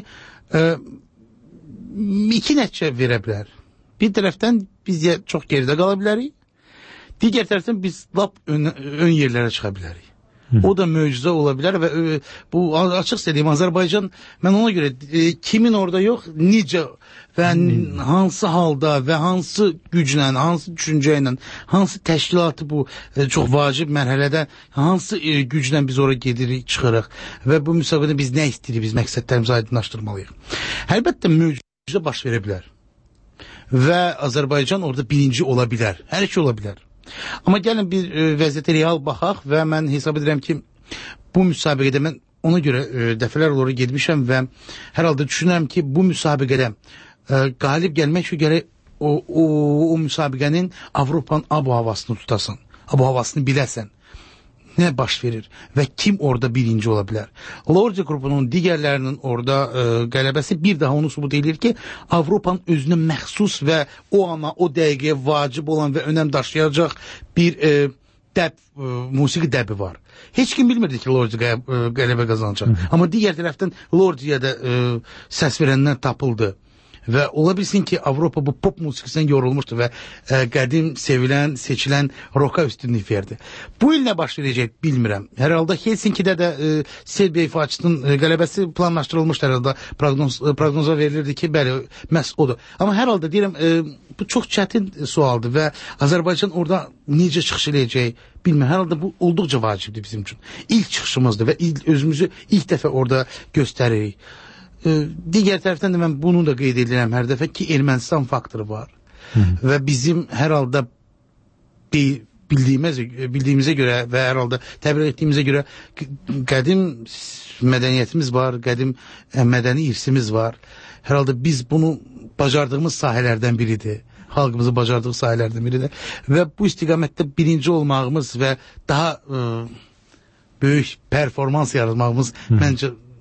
iki nəticə verə bilər. Bir tərəfdən biz çox geridə qala bilərik, digər tərəfdən biz lap ön yerlərə çıxa bilərik. O da möcüzə ola bilər və bu açıq söyləyim, Azərbaycan, mən ona görə kimin orada yox, necə və hansı halda və hansı güclə, hansı düşüncə ilə, hansı təşkilatı bu çox vacib mərhələdə, hansı güclə biz oraya gedirik, çıxırıq və bu müsabiqədə biz nə istəyirik, biz məqsədlərimizi aydınlaşdırmalıyıq. Əlbəttə möcüzə baş verə bilər və Azərbaycan orada birinci ola bilər, hər iki ola bilər. Amma gəlin bir vəziyyətə real baxaq və mən hesab edirəm ki, bu müsabiqədə mən ona görə dəfələr olaraq getmişəm və hər halda düşünürəm ki, bu müsabiqədə qalib gəlmək üçün gərək o müsabiqənin Avropanın ab-havasını tutasan, ab-havasını biləsən. Nə baş verir və kim orada birinci ola bilər? Lordi qrupunun digərlərinin orada qələbəsi bir daha onu sübut edir ki, Avropanın özünə məxsus və o ana, o dəqiqəyə vacib olan və önəm daşıyacaq bir musiqi dəbi var. Heç kim bilmirdi ki, Lordi qələbə qazanacaq. Amma digər tərəfdən Lordiyə də səs verənlər tapıldı. Və ola bilsin ki, Avropa bu pop musiqisindən yorulmuşdu və qədim, sevilən, seçilən roka üstünlük verdi. Bu il nə baş verəcək bilmirəm. Hər halda Helsinki'də də Serbiya ifaçısının qələbəsi planlaşdırılmışdı hər halda. Prognoza verilirdi ki, bəli, məhz odur. Amma hər halda deyirəm, bu çox çətin sualdır və Azərbaycan orada necə çıxış edəcək bilmirəm. Hər halda bu olduqca vacibdir bizim üçün. İlk çıxışımızdır və özümüzü ilk dəfə orada göstəririk. Digər tərəfdən də mən bunu da qeyd edirəm hər dəfə ki, Ermənistan faktoru var. Və bizim hər halda bildiyimizə görə və hər halda təbliğ etdiyimizə görə qədim mədəniyyətimiz var, qədim mədəni irsimiz var. Hər halda biz bunu bacardığımız sahələrdən biridir. Xalqımızı bacardığı sahələrdən biridir. Və bu istiqamətdə birinci olmağımız və daha böyük performans yaratmağımız məncə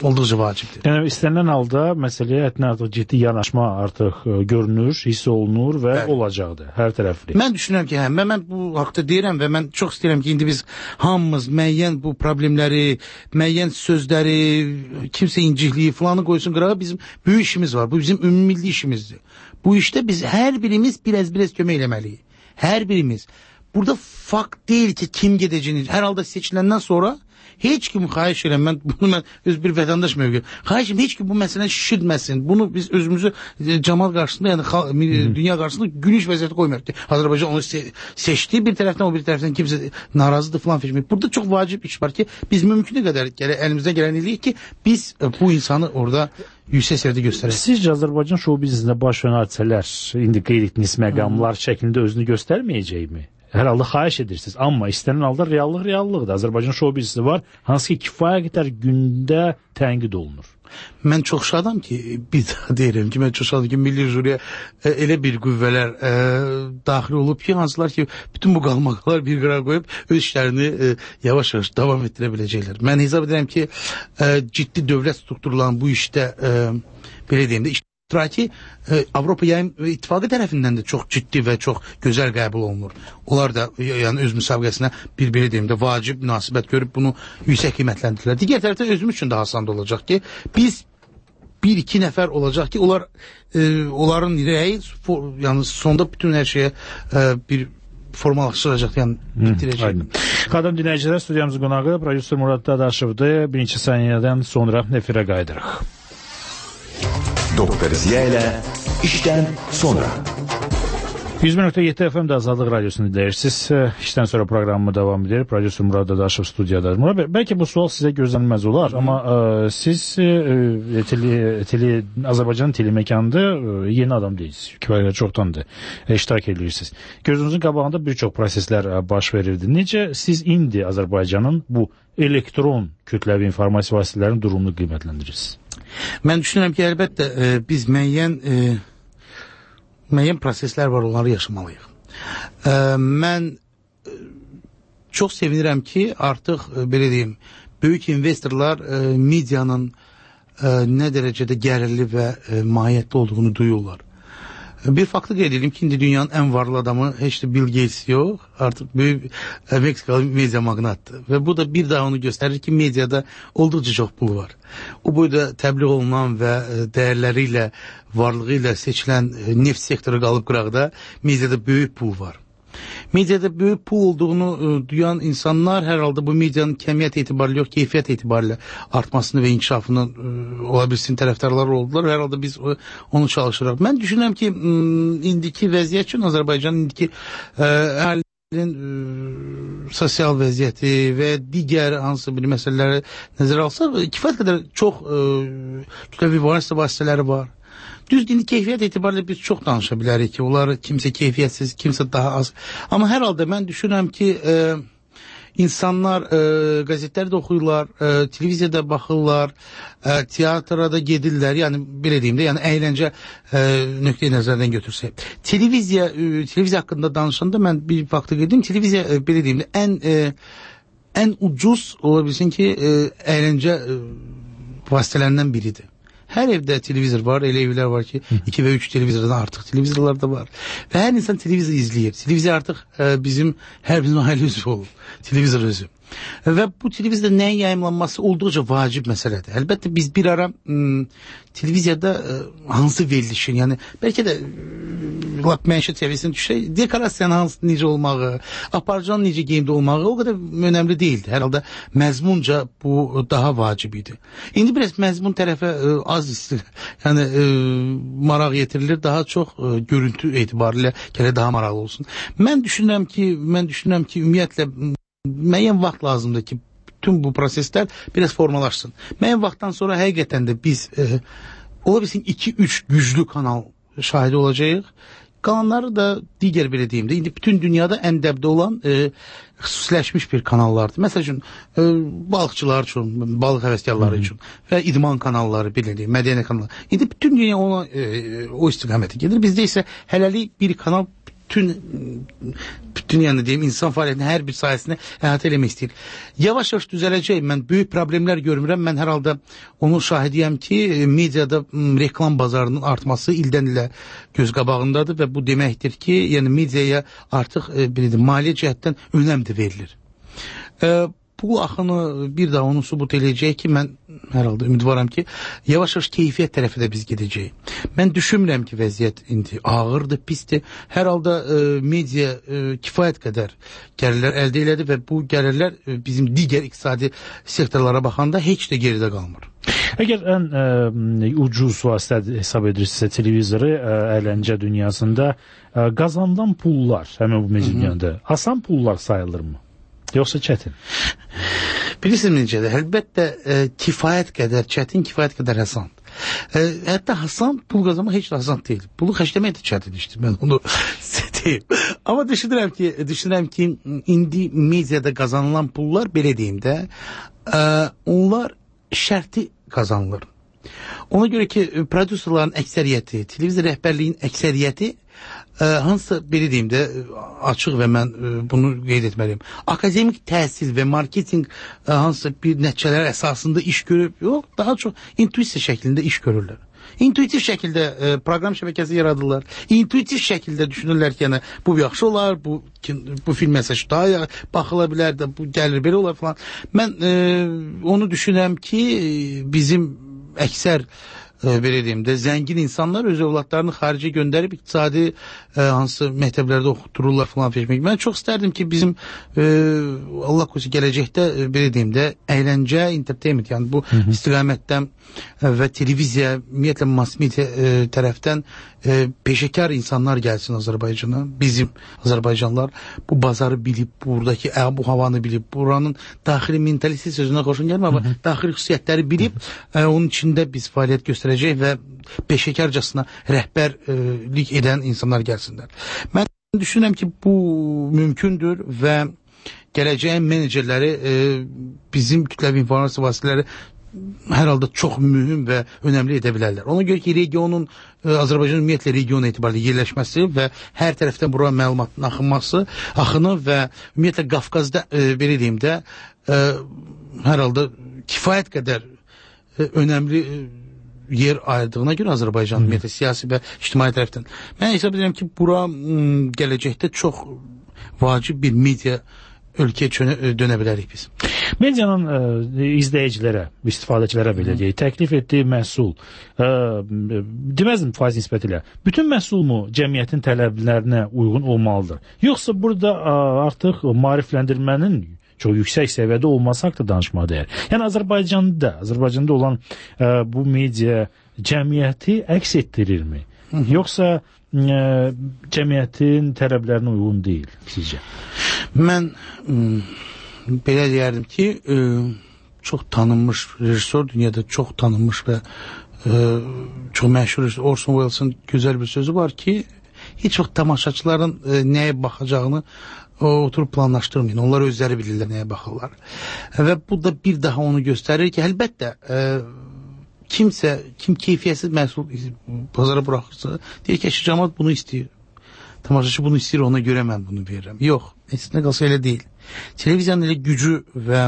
olduqca vacibdir. Yəni istənilən halda məsələyə artıq ciddi yanaşma artıq görünür, hiss olunur və olacaqdır hər tərəfli. Mən düşünürəm ki, mən bu haqda deyirəm və mən çox istəyirəm ki, indi biz hamımız müəyyən bu problemləri, müəyyən sözləri, kimsə incikliyi falanı qoysun qırağa, bizim böyük işimiz var. Bu bizim ümummilli işimizdir. Bu işdə biz hər birimiz biraz kömək eləməliyik. Hər birimiz. Burada fakt deyil ki, kim gedəcəyini. Hər halda seçiləndən sonra heç kim xahiş edirəm, bunu öz bir vətəndaş mövqeyi. Xahiş edirəm, heç kim bu məsələni şişirtməsin. Bunu biz özümüzü cəmaat qarşısında, yəni dünya qarşısında gülünç vəziyyətə qoymuyoruz ki, Azərbaycan onu seçdi, bir tərəfdən o bir tərəfdən kimsə narazıdır falan seçmək. Burada çox vacib iş var ki, biz mümkünə qədər əlimizdən gələn eləyik ki, biz bu insanı orada yüksək səviyyədə göstərək. Sizcə Azərbaycan şou biznesində baş verən hadisələr indi qeyd etdiyiniz məqamlar şəklində özünü göstərməyəcəkmi? Hər halda xahiş edirsiniz. Amma istənilən halda reallıqdır. Azərbaycan şou biznesi var, hansı ki kifayət qədər gündə tənqid olunur. Mən çox şadam ki, bir daha deyirəm ki, mən çox şadam ki, Milli Juriyə elə bir qüvvələr daxil olub ki, hansılar ki, bütün bu qalmaqalar bir qırağa qoyub öz işlərini yavaş-yavaş davam etdirə biləcəklər. Mən hesab edirəm ki, ciddi dövlət strukturlarının bu işdə, belə deyim də, İştiraki Avropa Yayım İttifaqı tərəfindən də çox ciddi və çox gözəl qəbul olunur. Onlar da yəni öz müsabiqəsinə belə deyim də vacib münasibət görüb bunu yüksək qiymətləndirirlər. Digər tərəfdən özümüz üçün də asan olacaq ki, biz 1-2 nəfər olacaq ki, onların rəyi yəni sonda bütün hər şeyə bir formalaşdıracaq, yəni bitirəcək. Qadın dinləyicilər, studiyamızın qonağı prodüser Murad Dadaşovdur. Birinci saniyədən sonra efirə qayıdırıq. Doktor Ziya ilə işdən sonra. 101.7 FM'də Azadlıq Radiosunu dinləyirsiniz. İşdən sonra programı davam edir. Prodüser Murad Dadaşov studiyadadır. Murad bəy, bəlkə bu sual sizə gözlənilməz olar, amma siz Azərbaycanın telemekanında yeni adam deyilsiniz. Kifayət çoxdandır iştirak edirsiniz. Gözünüzün qabağında bir çox proseslər baş verirdi. Necə siz indi Azərbaycanın bu elektron kütləvi informasiya vasitələrinin durumunu qiymətləndirirsiniz? Mən düşünürəm ki, əlbəttə biz müəyyən proseslər var, onları yaşamalıyıq. Mən çox sevinirəm ki, artıq belə deyim, böyük investorlar medianın nə dərəcədə gəlirli və mahiyyətli olduğunu duyurlar. Bir faktı qeyd edelim ki, indi dünyanın ən varlı adamı heç də Bill Gates yox, artıq böyük Meksikalı media magnatdır. Və bu da bir daha onu göstərir ki, mediada olduqca çox pul var. O boyda təbliğ olunan və dəyərləri ilə, varlığı ilə seçilən neft sektoru qalıb qıraqda mediada böyük pul var. Mediada böyük pul olduğunu duyan insanlar hər halda bu medianın kəmiyyət etibarilə yox, keyfiyyət etibarilə artmasını və inkişafını ola bilsin tərəfdarlar oldular. Hər halda biz onu çalışırıq. Mən düşünürəm ki, indiki vəziyyət üçün Azərbaycanın indiki sosial vəziyyəti və digər hansı bir məsələləri nəzərə alsa, kifayət qədər çox kütləvi vasitələri var. Düz indi keyfiyyət etibarilə biz çox danışa bilərik ki, onlar kimsə keyfiyyətsiz, kimsə daha az. Amma hər halda mən düşünürəm ki, insanlar qəzetləri də oxuyurlar, televiziyada baxırlar, teatra da gedirlər, yəni belə deyim də, yəni əyləncə nöqteyi nəzərdən götürsək. Televiziya haqqında danışanda mən bir faktı qeyd edim, televiziya belə deyim də ən ucuz ola bilsin ki, əyləncə vasitələrindən biridir. Hər evdə televizor var, elə evlər var ki, 2 və 3 televizordan artıq televizorlar da var. Və hər insan televizor izləyir. Televizor artıq bizim ailə üzvü olur. Televizor özü. Və bu televizorda nəyin yayımlanması olduqca vacib məsələdir. Əlbəttə biz bir ara televiziyada hansı verilişin, yəni bəlkə də məişət səviyyəsini düşək, dekorasiyanın necə olmağı, aparıcının necə geyimdə olmağı o qədər önəmli deyildi. Hər halda məzmunca bu daha vacib idi. İndi biraz məzmun tərəfə az yəni maraq yetirilir, daha çox görüntü etibarilə gələ daha maraqlı olsun. Mən düşünürəm ki, ümumiyyətlə müəyyən vaxt lazımdır ki, bütün bu proseslər biraz formalaşsın. Müəyyən vaxtdan sonra həqiqətən də biz ola bilsin 2-3 güclü kanal şahidi olacağıq. Qalanları da digər belə deyim də, indi bütün dünyada ən dəbdə olan xüsusiləşmiş bir kanallardır. Məsəl üçün, balıqçılar üçün, balıq həvəskarları üçün və idman kanalları, belə deyim, mədəniyyət kanalları. İndi bütün dünya ona o istiqaməti gedir. Bizdə isə hələlik bir kanal bütün yəni deyim, insan fəaliyyətinin hər bir sahəsini əhatə eləmək istəyir. Yavaş-yavaş düzələcək. Mən böyük problemlər görmürəm. Mən hər halda onun şahidiyəm ki, mediada reklam bazarının artması ildən ilə göz qabağındadır və bu deməkdir ki, yəni mediaya artıq maliyyə cəhətdən önəm də verilir. Bu axını bir daha onu sübut eləyəcək ki, mən hər halda ümidvaram ki, yavaş-yavaş keyfiyyət tərəfi də biz gedəcəyik. Mən düşünmürəm ki, vəziyyət indi ağırdır, pisdir. Hər halda media kifayət qədər gəlirlər əldə elədi və bu gəlirlər bizim digər iqtisadi sektorlara baxanda heç də geridə qalmır. Əgər ən ucuz vasitə hesab edirsə televizoru əyləncə dünyasında qazanılan pullar, həmin bu media dünyada asan pullar sayılırmı? Yoxsa çətin? Bilirsiniz necədir? Əlbəttə kifayət qədər çətin, kifayət qədər asan. Hətta asan pul qazanmaq heç də asan deyil. Pulu xərcləmək də çətin işdir. Mən onu deyim. Amma düşünürəm ki, indi mediada qazanılan pullar, belə deyim də, onlar şərti qazanılır. Ona görə ki, prodüserlərin əksəriyyəti, televizor rəhbərliyin əksəriyyəti hansısa, belə deyim də, açıq və mən bunu qeyd etməliyim. Akademik təhsil və marketing hansısa bir nəticələr əsasında iş görüb, yox, daha çox intuisiya şəklində iş görürlər. İntuitiv şəkildə proqram şəbəkəsi yaradırlar. İntuitiv şəkildə düşünürlər ki, yəni, bu yaxşı olar, bu film məsəl daha baxıla bilər də, bu gəlir belə olar falan. Mən onu düşünürəm ki, bizim əksər belə deyim də, zəngin insanlar öz övladlarını xaricə göndərib iqtisadi hansı məktəblərdə oxutururlar falan feşmək. Mən çox istərdim ki, bizim Allah qorusun gələcəkdə, belə deyim də, əyləncə, entertainment, yəni bu istiqamətdən və televiziya, ümumiyyətlə mass media tərəfdən peşəkar insanlar gəlsin Azərbaycana. Bizim Azərbaycanlılar bu bazarı bilib, buradakı bu havanı bilib, buranın daxili mentalitet sözünə xoşun gəlmə, amma daxili xüsusiyyətləri bilib, onun içində biz fəaliyyət göstərəcək və peşəkarcasına rəhbərlik edən insanlar gəlsinlər. Mən düşünürəm ki, bu mümkündür və gələcəyin menecerləri bizim kütləvi informasiya vasitələri hər halda çox mühüm və önəmli edə bilərlər. Ona görə ki, regionun, Azərbaycanın ümumiyyətlə region etibarilə yerləşməsi və hər tərəfdən bura məlumatın axını və ümumiyyətlə Qafqazda, belə deyim də, hər halda kifayət qədər önəmli yer ayırdığına görə Azərbaycan ümumiyyətlə siyasi və ictimai tərəfdən. Mən hesab edirəm ki, bura gələcəkdə çox vacib bir media ölkəyə dönə bilərik biz. Medianın izləyicilərə, istifadəçilərə belə deyək, təklif etdiyi məhsul, deməzdim faiz nisbəti ilə, bütün məhsul mu cəmiyyətin tələblərinə uyğun olmalıdır? Yoxsa burada artıq maarifləndirmənin çox yüksək səviyyədə olması haqqında danışmaq dəyər. Yəni Azərbaycanda olan bu media cəmiyyəti əks etdirirmi? Yoxsa cəmiyyətin tələblərinə uyğun deyil sizcə? Mən belə deyərdim ki, çox tanınmış rejissor, dünyada çox tanınmış və çox məşhur Orson Welles'ın gözəl bir sözü var ki, heç vaxt tamaşaçıların nəyə baxacağını oturub planlaşdırmayın. Onlar özləri bilirlər nəyə baxırlar. Və bu da bir daha onu göstərir ki, əlbəttə kim keyfiyyətsiz məhsul bazara buraxırsa, deyir ki, cəmaət bunu istəyir. Tamaşaçı bunu istəyir, ona görə mən bunu verirəm. Yox, əslində qalsa elə deyil. Televiziyanın elə gücü və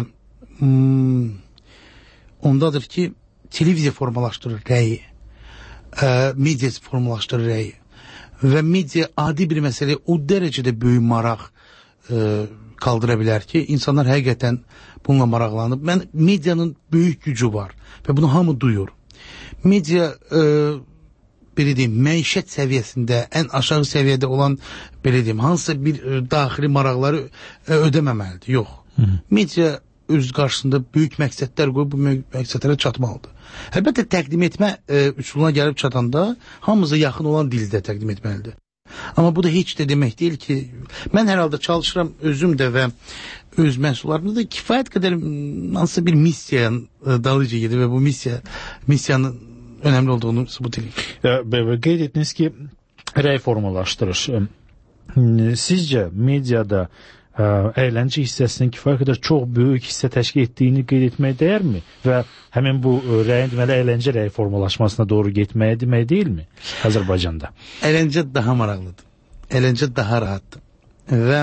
ondadır ki, televiziya formalaşdırır rəyi, media formalaşdırır rəyi və media adi bir məsələ o dərəcədə böyük maraq qaldıra bilər ki, insanlar həqiqətən bununla maraqlanıb. Mən medianın böyük gücü var və bunu hamı duyur. Media belə deyim, məişət səviyyəsində, ən aşağı səviyyədə olan, belə deyim, hansısa bir daxili maraqları ödəməməlidir. Yox. Media öz qarşısında böyük məqsədlər qoyub, bu məqsədlərə çatmalıdır. Əlbəttə, təqdim etmə üsuluna gəlib çatanda, hamımıza yaxın olan dildə təqdim etməlidir. Amma bu da heç də demək deyil ki, mən hər halda çalışıram özüm də və öz məhsullarımda da kifayət qədər hansısa bir missiyanın dalıca gedir və bu missiyanın önemli olduğunu sübut edeyim. Qeyd etdiniz ki, rəy formalaşdırır. Sizcə mediada əyləncə hissəsinin kifayət qədər çox böyük hissə təşkil etdiyini qeyd etməyə dəyərmi? Və həmin bu rəyin deməli əyləncə rəy formalaşmasına doğru getməyə demək deyilmi Azərbaycanda? Əyləncə daha maraqlıdır. əyləncə daha rahatdır və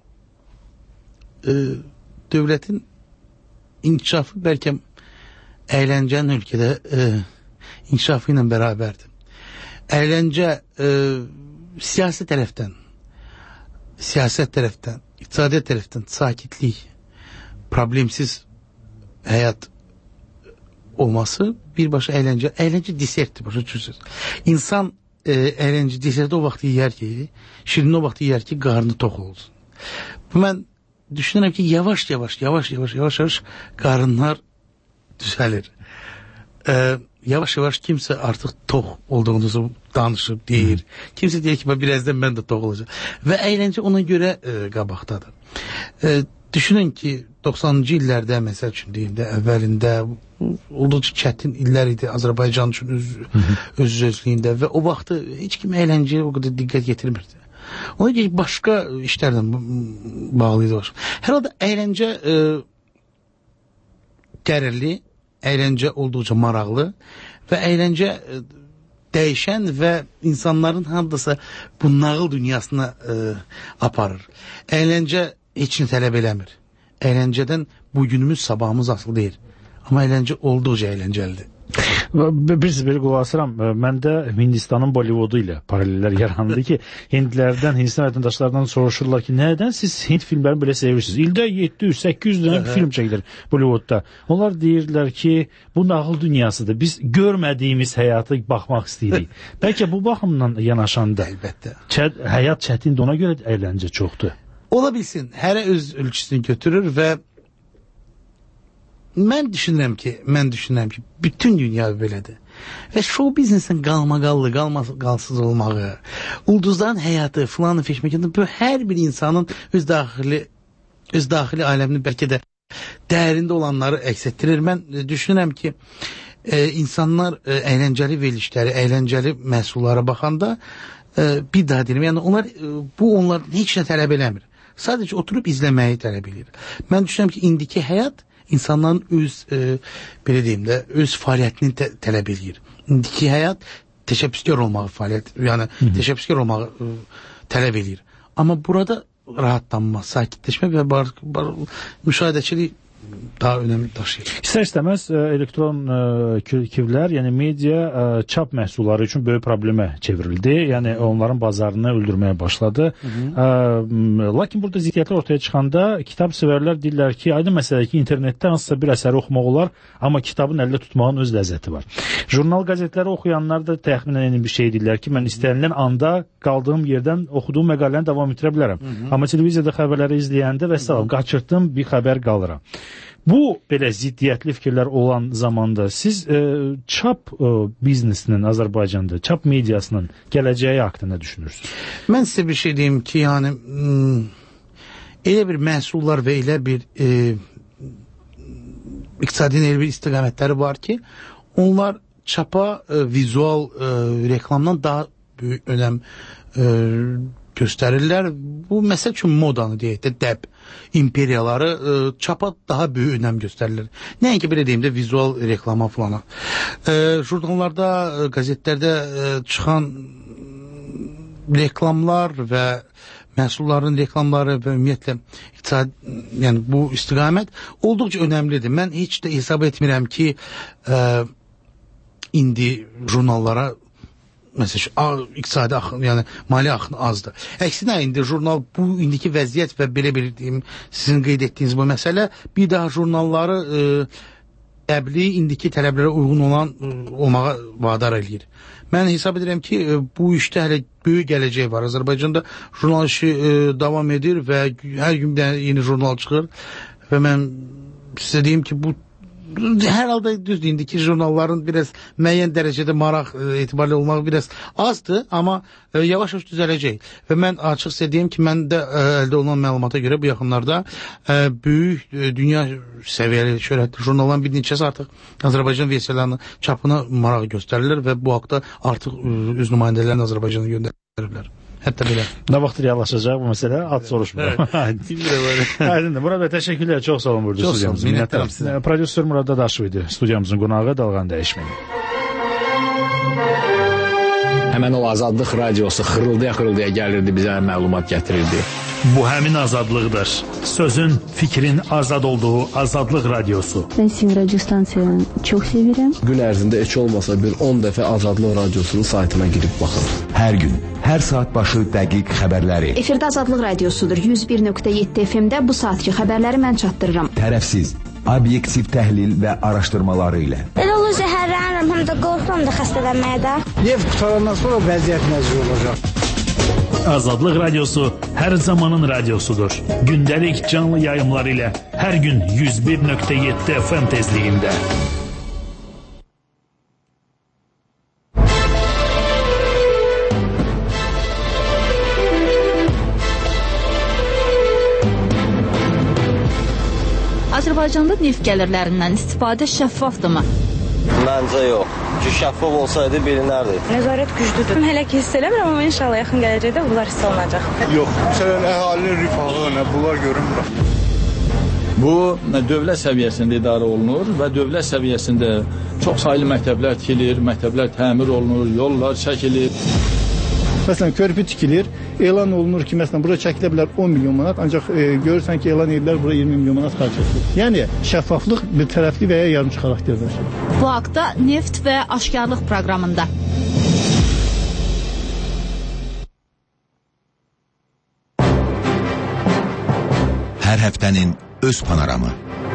dövlətin inkişafı bəlkə əyləncənin ölkədə inkişafı ilə bərabərdir. Əyləncə siyasət tərəfdən, iqtisadiyyat tərəfdən sakitlik, problemsiz həyat olması birbaşa əyləncə desertdir, başa düşürsünüz. İnsan əyləncə deserti o vaxt yeyər ki, şirini o vaxt yeyər ki, qarnı tox olsun. Mən düşünürəm ki, yavaş qarınlar düzəlir. Yavaş kimsə artıq tox olduğunuzu danışıb, deyir. Kimsə deyir ki, birazdan mən də tox olacaq. Və əyləncə ona görə qabaqdadır. Düşünün ki, 90-cı illərdə, məsəl üçün deyim də, əvvəlində olduqca çətin illər idi Azərbaycan üçün öz-özlüyündə və o vaxtı heç kim əyləncəyə o qədər diqqət yetirmirdi. Ona görə başqa işlərlə bağlı idi. Hər halda əyləncə gəlirli, əyləncə olduqca maraqlı və əyləncə dəyişən və insanların hansısa bu nağıl dünyasına aparır. Əyləncə heç nə tələb eləmir. Əyləncədən bugünümüz, sabahımız asılı deyil. Amma əyləncə olduqca əyləncəlidir. Bir qulaq asıram, məndə Hindistanın Bollivoodu ilə paralellər yarandı ki, Hindlilərdən, Hindistan vətəndaşlarından soruşurlar ki, nədən siz Hind filmlərini belə sevirsiniz? İldə 700-800 dənə film çəkilir Bollivoodda. Onlar deyirlər ki, bu nağıl dünyasıdır. Biz görmədiyimiz həyata baxmaq istəyirik. Bəlkə bu baxımdan yanaşanda həyat çətindir, ona görə əyləncə çoxdur. Ola bilsin, hərə öz ölçüsünü götürür və mən düşünürəm ki, bütün dünya belədir. Və show biznesin qalsız olmağı, ulduzların həyatı, filanı feşməkində bu hər bir insanın öz daxili aləmini bəlkə də dərində olanları əks etdirir. Mən düşünürəm ki, insanlar əyləncəli verilişləri, əyləncəli məhsullara baxanda bir daha deyirəm, yəni onlar heç nə tələb eləmir. Sadəcə oturub izləməyi tələb edir. Mən düşünürəm ki, indiki həyat insanların öz fəaliyyətini tələb edir. İndiki həyat təşəbbüskar olmağı təşəbbüskar olmağı tələb edir. Amma burada rahatlanma, sakitləşmə və müşahidəçilik daha önəmli daşıyır. İstər-istəməz elektron kivlər, yəni media çap məhsulları üçün böyük problemə çevrildi. Yəni onların bazarını öldürməyə başladı. Lakin burada ziddiyyətlər ortaya çıxanda kitab sevərlər deyirlər ki, aydın məsələ ki, internetdə hansısa bir əsəri oxumaq olar, amma kitabın əldə tutmağın öz ləzzəti var. Jurnal qəzetləri oxuyanlar da təxminən eyni bir şey deyirlər ki, mən istənilən anda qaldığım yerdən oxuduğum məqaləni davam etdirə bilərəm. Amma televiziyada xəbərləri izləyəndə və salam, qaçırtdım bir xəbər qalıram. Bu belə ziddiyyətli fikirlər olan zamanda siz çap biznesinin Azərbaycanda, çap mediasının gələcəyi haqqında nə düşünürsünüz? Mən sizə bir şey deyim ki, yəni elə bir məhsullar və elə bir iqtisadi elə bir istiqamətləri var ki, onlar çapa vizual reklamdan daha böyük önəm göstərirlər. Bu məsəl üçün modanı deyək də, dəb imperiyaları çapa daha böyük önəm göstərilir. Nəinki belə deyim də, vizual reklama falan. Jurnallarda, qəzetlərdə çıxan reklamlar və məhsulların reklamları və ümumiyyətlə yəni bu istiqamət olduqca önəmlidir. Mən heç də hesab etmirəm ki, indi jurnallara məsələn, iqtisadi axın, yəni maliyyə axını azdır. Əksinə, indi jurnal bu indiki vəziyyət və belə bir deyim, sizin qeyd etdiyiniz bu məsələ bir daha jurnalları dəbli indiki tələblərə uyğun olmağa vadar eləyir. Mən hesab edirəm ki, bu işdə hələ böyük gələcək var. Azərbaycanda jurnal işi davam edir və hər gün yeni jurnal çıxır və mən sizə deyim ki, bu hər halda düzdür, indiki jurnalların biraz müəyyən dərəcədə maraq etibarilə olmağı biraz azdır, amma yavaş-yavaş düzələcək. Və mən açıq sizə deyim ki, mən də əldə olunan məlumata görə bu yaxınlarda böyük dünya səviyyəli şöhrətli jurnalların bir neçəsi artıq Azərbaycan versiyalarının çapına maraq göstərilir və bu haqda artıq öz nümayəndələrini Azərbaycana göndərirlər. Hətta belə. Nə vaxt reallaşacaq bu məsələ? Ad soruşmuram. Aydındır. Burada təşəkkürlər. Çox sağ olun burada studiyamızın. Minnətdarım. Prodüser Murad Dadaşov idi. Studiyamızın qonağı Dalğan Dəyişməni. Həmən o Azadlıq radiosu xırıldaya gəlirdi, bizə məlumat gətirirdi. Bu həmin azadlıqdır. Sözün, fikrin azad olduğu Azadlıq radiosu. Ben sizin radyo stansiyanı çok severim. Gün ərzində heç olmasa bir 10 dəfə Azadlıq radiosunun saytına girib baxın. Hər gün, hər saat başı dəqiq xəbərləri. Efirdə Azadlıq radiosudur. 101.7 FM-də bu saatki xəbərləri mən çatdırıram. Tərəfsiz, obyektiv təhlil və araşdırmaları ilə. Elə olur zəhərlənirəm, həm də qorxuram da xəstələnməyə də. Neft qutarandan sonra vəziyyət nəzir olacaq. Azadlıq radiosu hər zamanın radiosudur. Gündəlik canlı yayımlar ilə hər gün 101.7 FM tezliyində. Azərbaycanda neft gəlirlərindən istifadə şəffafdırmı? Məncə yox. Şəffaf olsaydı bilinərdi. Nəzarət güclüdür. Hələ ki hiss eləmirəm, amma inşallah yaxın gələcəkdə bunlar hiss olunacaq. Yox, məsələn, əhalinin rifahı, bunlar görünmür. Bu dövlət səviyyəsində idarə olunur və dövlət səviyyəsində çox saylı məktəblər tikilir, məktəblər təmir olunur, yollar çəkilir. Məsələn, körpü tikilir, elan olunur ki, məsələn, bura çəkilə bilər 10 milyon manat, ancaq görürsən ki, elan edirlər bura 20 milyon manat xərc edilir. Yəni, şəffaflıq bir tərəfli və ya yarımçı xarakterdir. Bu haqda Neft və Aşkarlıq proqramında. Hər həftənin öz panoramı.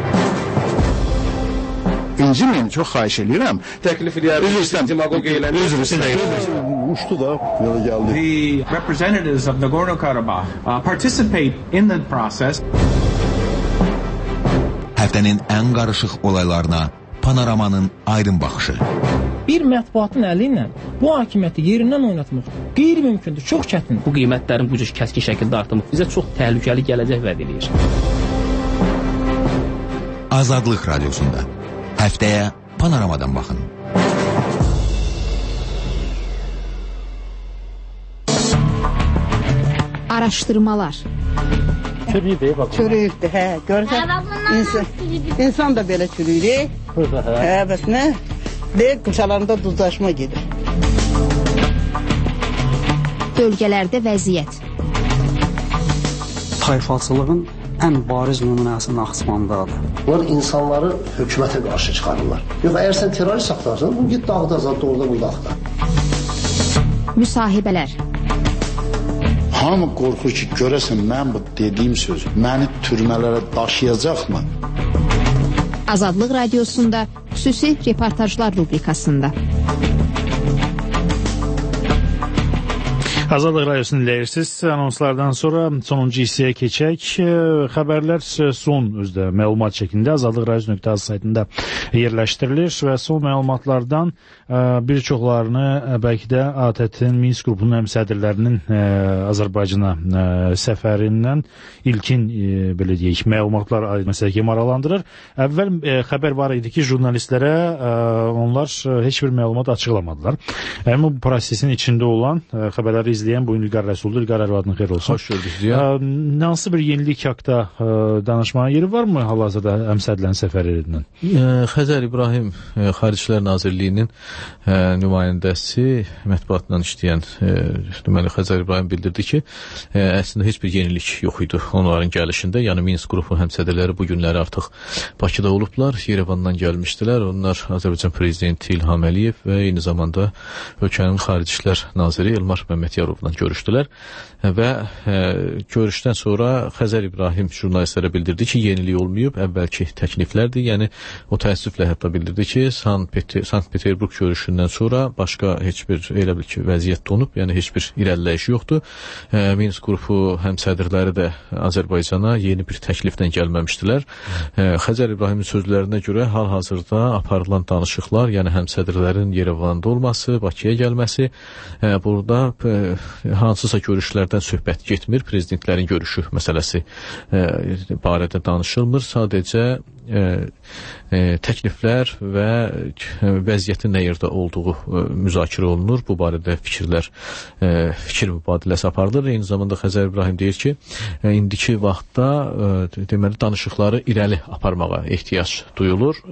İncimin, çox xahiş edirəm. Təklif edirəm. Üzr istəyirəm, demagog eylənir. Üzr istəyirəm. Uçdu da, yola gəldi. The representatives of Nagorno-Karabakh participate in the process. Həftənin ən qarışıq olaylarına panoramanın aydın baxışı. Bir mətbuatın əli ilə bu hakimiyyəti yerindən oynatmaq qeyri-mümkündür, çox çətindir. Bu qiymətlərin bu cür kəskin şəkildə artımı bizə çox təhlükəli gələcək vəd edir. Azadlıq radiosunda həftəyə panoramadan baxın. Araşdırmalar. Çürüyübdür, hə. Görürsən, insan da belə çürüyür. Hə, bəs nə? Deyək, qıçalarında duzlaşma gedir. Bölgələrdə vəziyyət. Tayfaçılığın ən bariz nümunəsi Naxçıvandadır. Bunlar insanları hökumətə qarşı çıxarırlar. Yox, əgər sən terrorist axtarsan, bunu git dağda azadda, orada burada axtar. Müsahibələr. Hamı qorxur ki, görəsən mən bu dediyim söz məni türmələrə daşıyacaqmı? Azadlıq radiosunda xüsusi reportajlar rubrikasında. Azadlıq radiosunu dinləyirsiniz. Anonslardan sonra sonuncu hissəyə keçək. Xəbərlər son özdə məlumat şəklində azadlıqradio.az saytında yerləşdirilir və son məlumatlardan bir çoxlarını bəlkə də ATƏT-in Minsk qrupunun həmsədrlərinin Azərbaycana səfərindən ilkin belə deyək məlumatlar məsələn ki maraqlandırır. Əvvəl xəbər var idi ki, jurnalistlərə onlar heç bir məlumat açıqlamadılar. Amma bu prosesin içində olan xəbərləri izləyən bu gün İlqar Rəsuldur. İlqar Ərvadın xeyir olsun. Xoş gördük. Hansı bir yenilik haqda danışmaya yeri varmı hal-hazırda həmsədrlərin səfərlərindən? Xəzər İbrahim Xaricilər Nazirliyinin nümayəndəsi mətbuatla işləyən deməli Xəzər İbrahim bildirdi ki, əslində heç bir yenilik yox idi onların gəlişində. Yəni Minsk qrupu həmsədrləri bu günləri artıq Bakıda olublar, Yerevandan gəlmişdilər. Onlar Azərbaycan prezidenti İlham Əliyev və eyni zamanda ölkənin Xarici İşlər naziri Elmar Məmmədyarovla görüşdülər və görüşdən sonra Xəzər İbrahim jurnalistlərə bildirdi ki, yenilik olmayıb, əvvəlki təkliflərdir. Yəni o təəssüflə hətta bildirdi ki, Sankt-Peterburq görüşündən sonra başqa heç bir elə bil ki, vəziyyət donub, yəni heç bir irəliləyiş yoxdur. Minsk qrupu həmsədrləri də Azərbaycana yeni bir təkliflə gəlməmişdilər. Xəzər İbrahimin sözlərinə görə hal-hazırda aparılan danışıqlar, yəni həmsədrlərin Yerevanda olması, Bakıya gəlməsi, burada hansısa görüşlərdən söhbət getmir, prezidentlərin görüşü məsələsi barədə danışılmır, sadəcə təkliflər və vəziyyətin nə yerdə olduğu müzakirə olunur. Bu barədə fikir mübadiləsi aparılır. Eyni zamanda Xəzər İbrahim deyir ki, indiki vaxtda deməli danışıqları irəli aparmağa ehtiyac duyulur.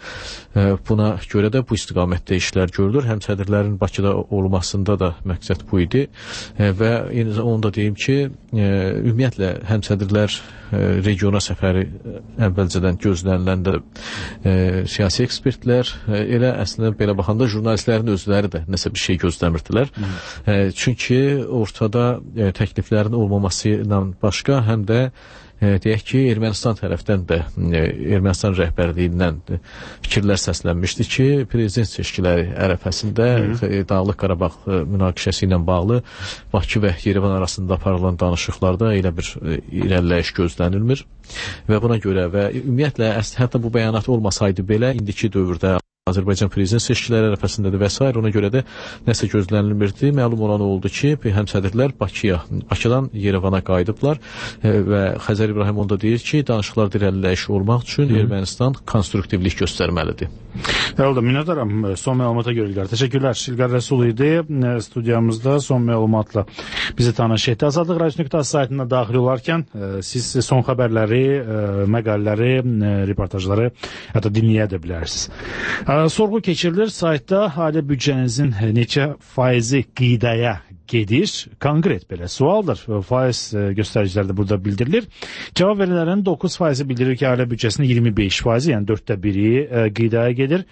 Buna görə də bu istiqamətdə işlər görülür. Həmsədrlərin Bakıda olmasında da məqsəd bu idi və onu da deyim ki, ümumiyyətlə həmsədrlər regiona səfəri əvvəlcədən gözlənilən də siyasi ekspertlər, elə əslində belə baxanda jurnalistlərin özləri də nəsə bir şey gözləmirdilər. Çünki ortada təkliflərin olmaması ilə başqa həm də deyək ki, Ermənistan tərəfdən də, Ermənistan rəhbərliyindən fikirlər səslənmişdi ki, prezident seçkiləri ərəfəsində Dağlıq Qarabağ münaqişəsi ilə bağlı Bakı və Yerevan arasında aparılan danışıqlarda elə bir irəliləyiş gözlənilmir və buna görə və ümumiyyətlə hətta bu bəyanat olmasaydı belə indiki dövrdə Azərbaycan prezident seçkiləri ərəfəsindədir və s. Ona görə də nəsə gözlənilmirdi. Məlum olan oldu ki, həmsədrlər Bakıdan Yerevana qayıdıblar və Xəzər İbrahim onda deyir ki, danışıqlarda irəliləyiş olmaq üçün Ermənistan konstruktivlik göstərməlidir. Oldu, minnətdaram son məlumata görə İlqar. Təşəkkürlər. İlqar Rəsul idi studiyamızda son məlumatla bizi tanış etdi. Azadlıq Radio.az saytına daxil olarkən siz son xəbərləri, məqalələri, reportajları hətta dinləyə də bilərsiniz. Sorğu keçirilir saytda ailə büdcənizin neçə faizi qidaya gedir? Konkret belə sualdır. Faiz göstəriciləri də burada bildirilir. Cavab verilənlərin 9% bildirir ki, ailə büdcəsinin 25%, yəni 1/4 qidaya gedir.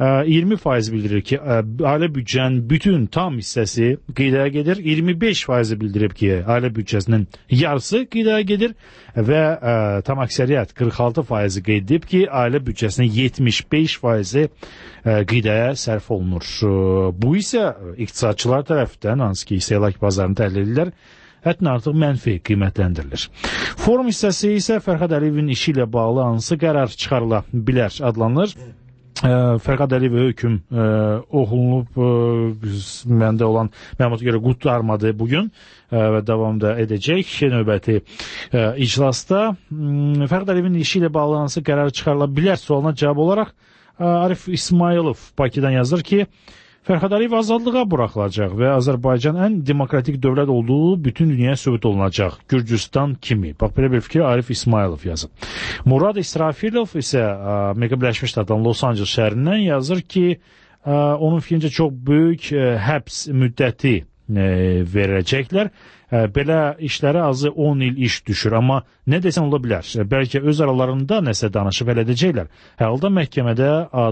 20% bildirir ki, ailə büdcənin bütün tam hissəsi qidaya gedir. 25% bildirib ki, ailə büdcəsinin yarısı qidaya gedir və tam əksəriyyət 46% qeyd edib ki, ailə büdcəsinin 75% qidaya sərf olunur. Bu isə iqtisadçılar tərəfindən, hansı ki, istehlak bazarını təhlil edirlər, hətta artıq mənfi qiymətləndirilir. Forum hissəsi isə Fərhad Əliyevin işi ilə bağlı hansı qərar çıxarıla bilər adlanır. Fərhad Əliyevə hökm oxunub, məndə olan məlumata görə qurtarmadı bugün və davamda edəcək növbəti iclasda. Fərhad Əliyevin işi ilə bağlı hansı qərar çıxarıla bilər sualına cavab olaraq Arif İsmailov Bakıdan yazır ki, Fərhad Əliyev azadlığa buraxılacaq və Azərbaycan ən demokratik dövlət olduğu bütün dünyaya sübut olunacaq. Gürcüstan kimi. Bax, belə bir fikir Arif İsmailov yazır. Murad İsrafilov isə Amerika Birləşmiş Ştatlarının Los Angeles şəhərindən yazır ki, onun fikrincə çox böyük həbs müddəti verəcəklər. Belə işlərə azı 10 il iş düşür, amma nə desən ola bilər. Bəlkə öz aralarında nəsə danışıb həll edəcəklər. Halda məhkəmədə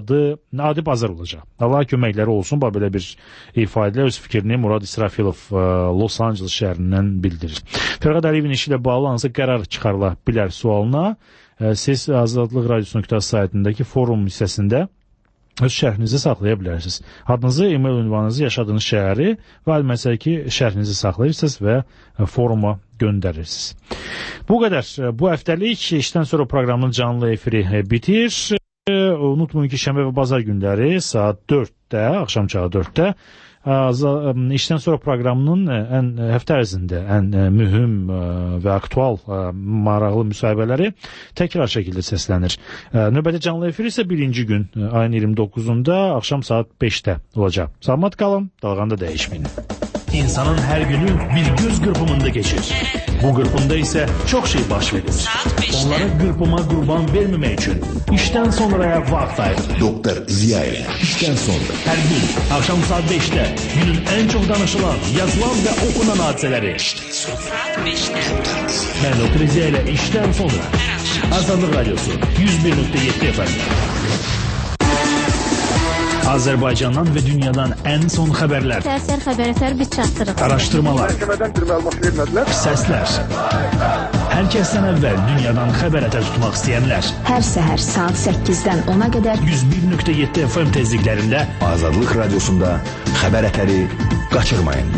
adi bazar olacaq. Allah köməkləri olsun, belə bir ifadələ öz fikrini Murad İsrafilov Los Angeles şəhərindən bildirir. Fərhad Əliyevin işi ilə bağlı hansı qərar çıxarıla bilər sualına siz Azadlıq Radio.az saytındakı forum hissəsində öz şərhinizi saxlaya bilərsiniz. Adınızı, e-mail ünvanınızı, yaşadığınız şəhəri və məsələ ki, şərhinizi saxlayırsınız və foruma göndərirsiniz. Bu qədər. Bu həftəlik işdən sonra proqramın canlı efiri bitir. Unutmayın ki, şənbə və bazar günləri saat 4-də, axşam çağı 4-də işdən sonra proqramının həftə ərzində ən mühüm və aktual maraqlı müsahibələri təkrar şəkildə səslənir. Növbəti canlı efir isə birinci gün ayın 29-unda axşam saat 5-də olacaq. Salamat qalın, dalğanda dəyişməyin. İnsanın hər günü bir göz qırpımında geçir. Bu qırpımda isə çox şey baş verir. Onlara qırpıma qurban verməmək üçün işdən sonraya vaxt ayır. Doktor Ziyayev, işdən sonra. Hər gün, axşam saat 5-də günün ən çox danışılan, yazılan və okunan hadisələri. Saat 5-də. Mən Doktor Ziyayev, işdən sonra. Azadlıq Radyosu, 101.7 FM. Azərbaycandan və dünyadan ən son xəbərlər. Səhər xəbərlər biz çatdırırıq. Araşdırmalar. Səslər. Hər kəsdən əvvəl dünyadan xəbər ətər tutmaq istəyənlər. Hər səhər saat 8-dən 10-a qədər 101.7 FM tezliklərində Azadlıq Radiosunda xəbər ətəri qaçırmayın.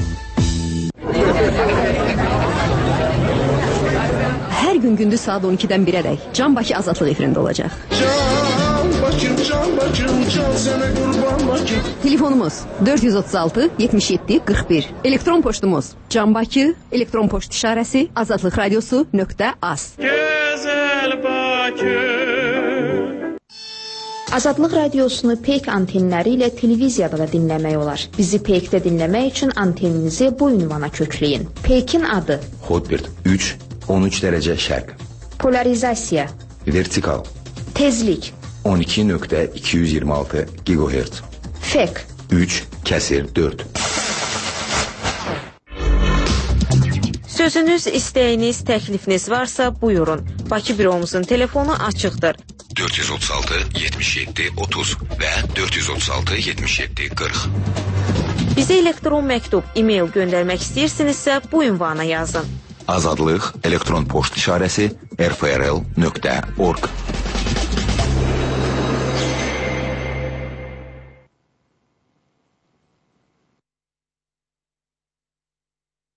Hər gün gündüz saat 12-dən 1-ədək Can Bakı Azadlıq efirində olacaq. Telefonumuz 436 77 41. Elektron poçtumuz canbaki elektron poçt işarəsi azadlıqradiosu.az. Gözəl Bakı. Azadlıq Radiosunu Peyk antenləri ilə televiziyada da dinləmək olar. Bizi Peykdə dinləmək üçün anteninizi bu ünvana kökləyin. Peykin adı Hotbird 3 13 dərəcə şərq. Polarizasiya, Vertikal, tezlik, 12.226 GHz. FEK 3/4. Sözünüz, istəyiniz, təklifiniz varsa buyurun. Bakı büromuzun telefonu açıqdır. 436 77 30 və 436 77 40. Bizə elektron məktub, e-mail göndərmək istəyirsinizsə bu ünvana yazın. Azadlıq elektron poçt işarəsi rfrl.org